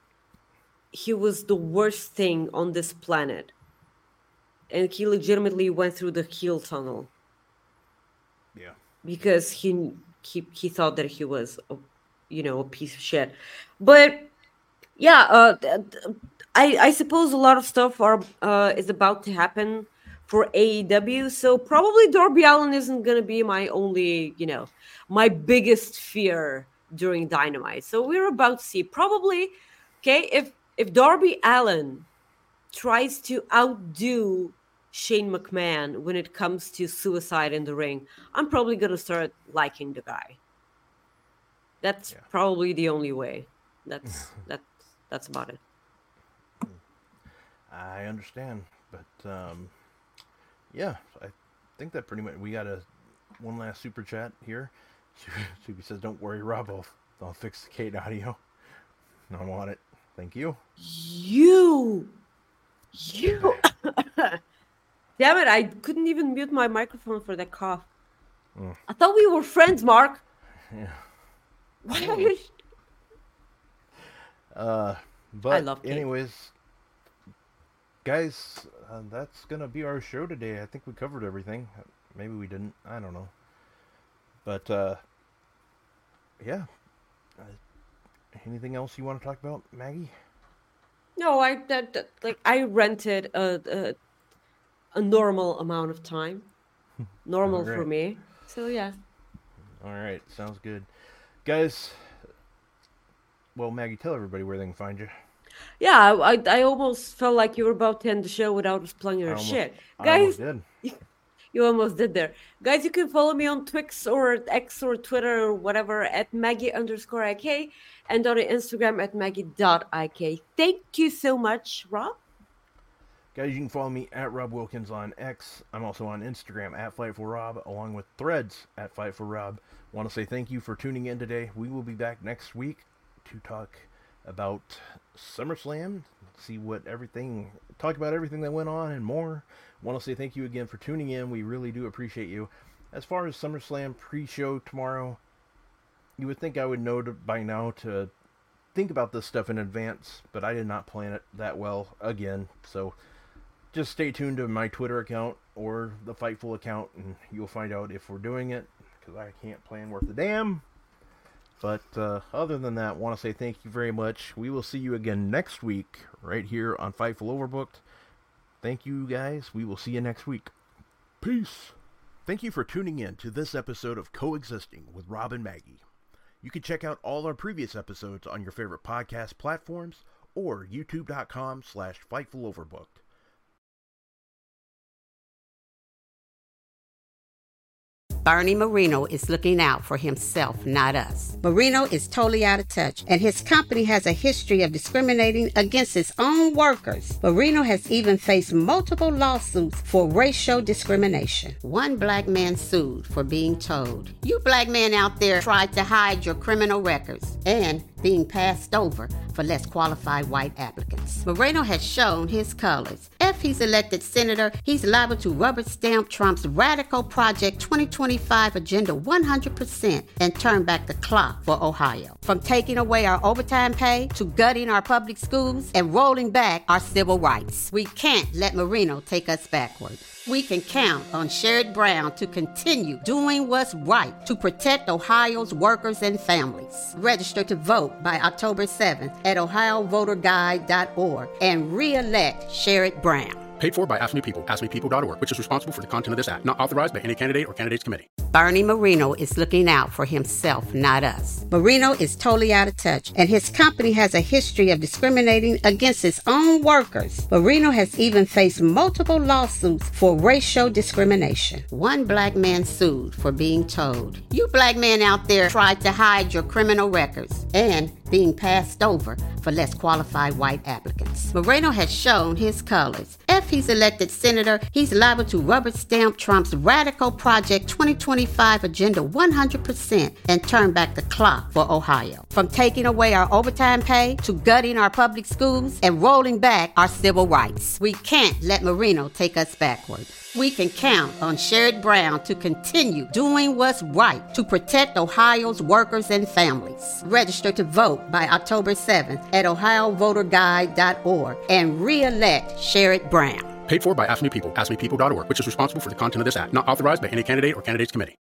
he was the worst thing on this planet. And he legitimately went through the heel tunnel. Yeah. Because he he he thought that he was, a, you know, a piece of shit. But yeah, uh, I I suppose a lot of stuff are uh, is about to happen for A E W. So probably Darby Allin isn't gonna be my only, you know, my biggest fear during Dynamite. So we're about to see probably, okay, if if Darby Allin tries to outdo Shane McMahon when it comes to suicide in the ring, I'm probably going to start liking the guy. That's yeah. probably the only way. That's that's that's about it. I understand, but um, yeah, I think that pretty much we got a one last super chat here. Suki says, "Don't worry, Rob. I'll, I'll fix the Kate audio. I want it. Thank you." You, you. Damn it! I couldn't even mute my microphone for that cough. Mm. I thought we were friends, Mark. Yeah. Why are you? Uh, but I love Kate. anyways, guys, uh, that's going to be our show today. I think we covered everything. Maybe we didn't. I don't know. But, uh, yeah. Uh, anything else you want to talk about, Maggie? No, I that, that like I rented a, a a normal amount of time, normal Right. for me. So yeah. All right, sounds good, guys. Well, Maggie, tell everybody where they can find you. Yeah, I I almost felt like you were about to end the show without us plugging I your almost, shit, I almost guys. did. You almost did there. Guys, you can follow me on Twix or X or Twitter or whatever at Maggie underscore I K and on Instagram at Maggie.ik. Thank you so much, Rob. Guys, you can follow me at Rob Wilkins on X. I'm also on Instagram at FightfulRob, along with Threads at FightfulRob. Want to say thank you for tuning in today. We will be back next week to talk about SummerSlam, see what everything, talk about everything that went on and more. Want to say thank you again for tuning in. We really do appreciate you. As far as SummerSlam pre-show tomorrow, you would think I would know to, by now to think about this stuff in advance, but I did not plan it that well again. So just stay tuned to my Twitter account or the Fightful account, and you'll find out if we're doing it, because I can't plan worth a damn. But uh, other than that, want to say thank you very much. We will see you again next week right here on Fightful Overbooked. Thank you, guys. We will see you next week. Peace. Thank you for tuning in to this episode of Coexisting with Rob and Maggie. You can check out all our previous episodes on your favorite podcast platforms or youtube.com slash Fightful Overbooked. Bernie Marino is looking out for himself, not us. Marino is totally out of touch, and his company has a history of discriminating against its own workers. Marino has even faced multiple lawsuits for racial discrimination. One black man sued for being told, "You black men out there tried to hide your criminal records," and being passed over for less qualified white applicants. Moreno has shown his colors. If he's elected senator, he's liable to rubber stamp Trump's radical Project twenty twenty-five agenda one hundred percent and turn back the clock for Ohio. From taking away our overtime pay to gutting our public schools and rolling back our civil rights. We can't let Marino take us backward. We can count on Sherrod Brown to continue doing what's right to protect Ohio's workers and families. Register to vote by October seventh at ohio voter guide dot org and re-elect Sherrod Brown. Paid for by Ask Me People, ask me people dot org, which is responsible for the content of this act. Not authorized by any candidate or candidates committee. Bernie Marino is looking out for himself, not us. Marino is totally out of touch, and his company has a history of discriminating against its own workers. Marino has even faced multiple lawsuits for racial discrimination. One black man sued for being told, "You black men out there tried to hide your criminal records," and being passed over for less qualified white applicants. Moreno has shown his colors. If he's elected senator, he's liable to rubber stamp Trump's radical Project twenty twenty-five agenda one hundred percent and turn back the clock for Ohio. From taking away our overtime pay to gutting our public schools and rolling back our civil rights. We can't let Marino take us backward. We can count on Sherrod Brown to continue doing what's right to protect Ohio's workers and families. Register to vote by October seventh at ohio voter guide dot org and re-elect Sherrod Brown. Paid for by Ask Me People, ask me people dot org, which is responsible for the content of this act. Not authorized by any candidate or candidates committee.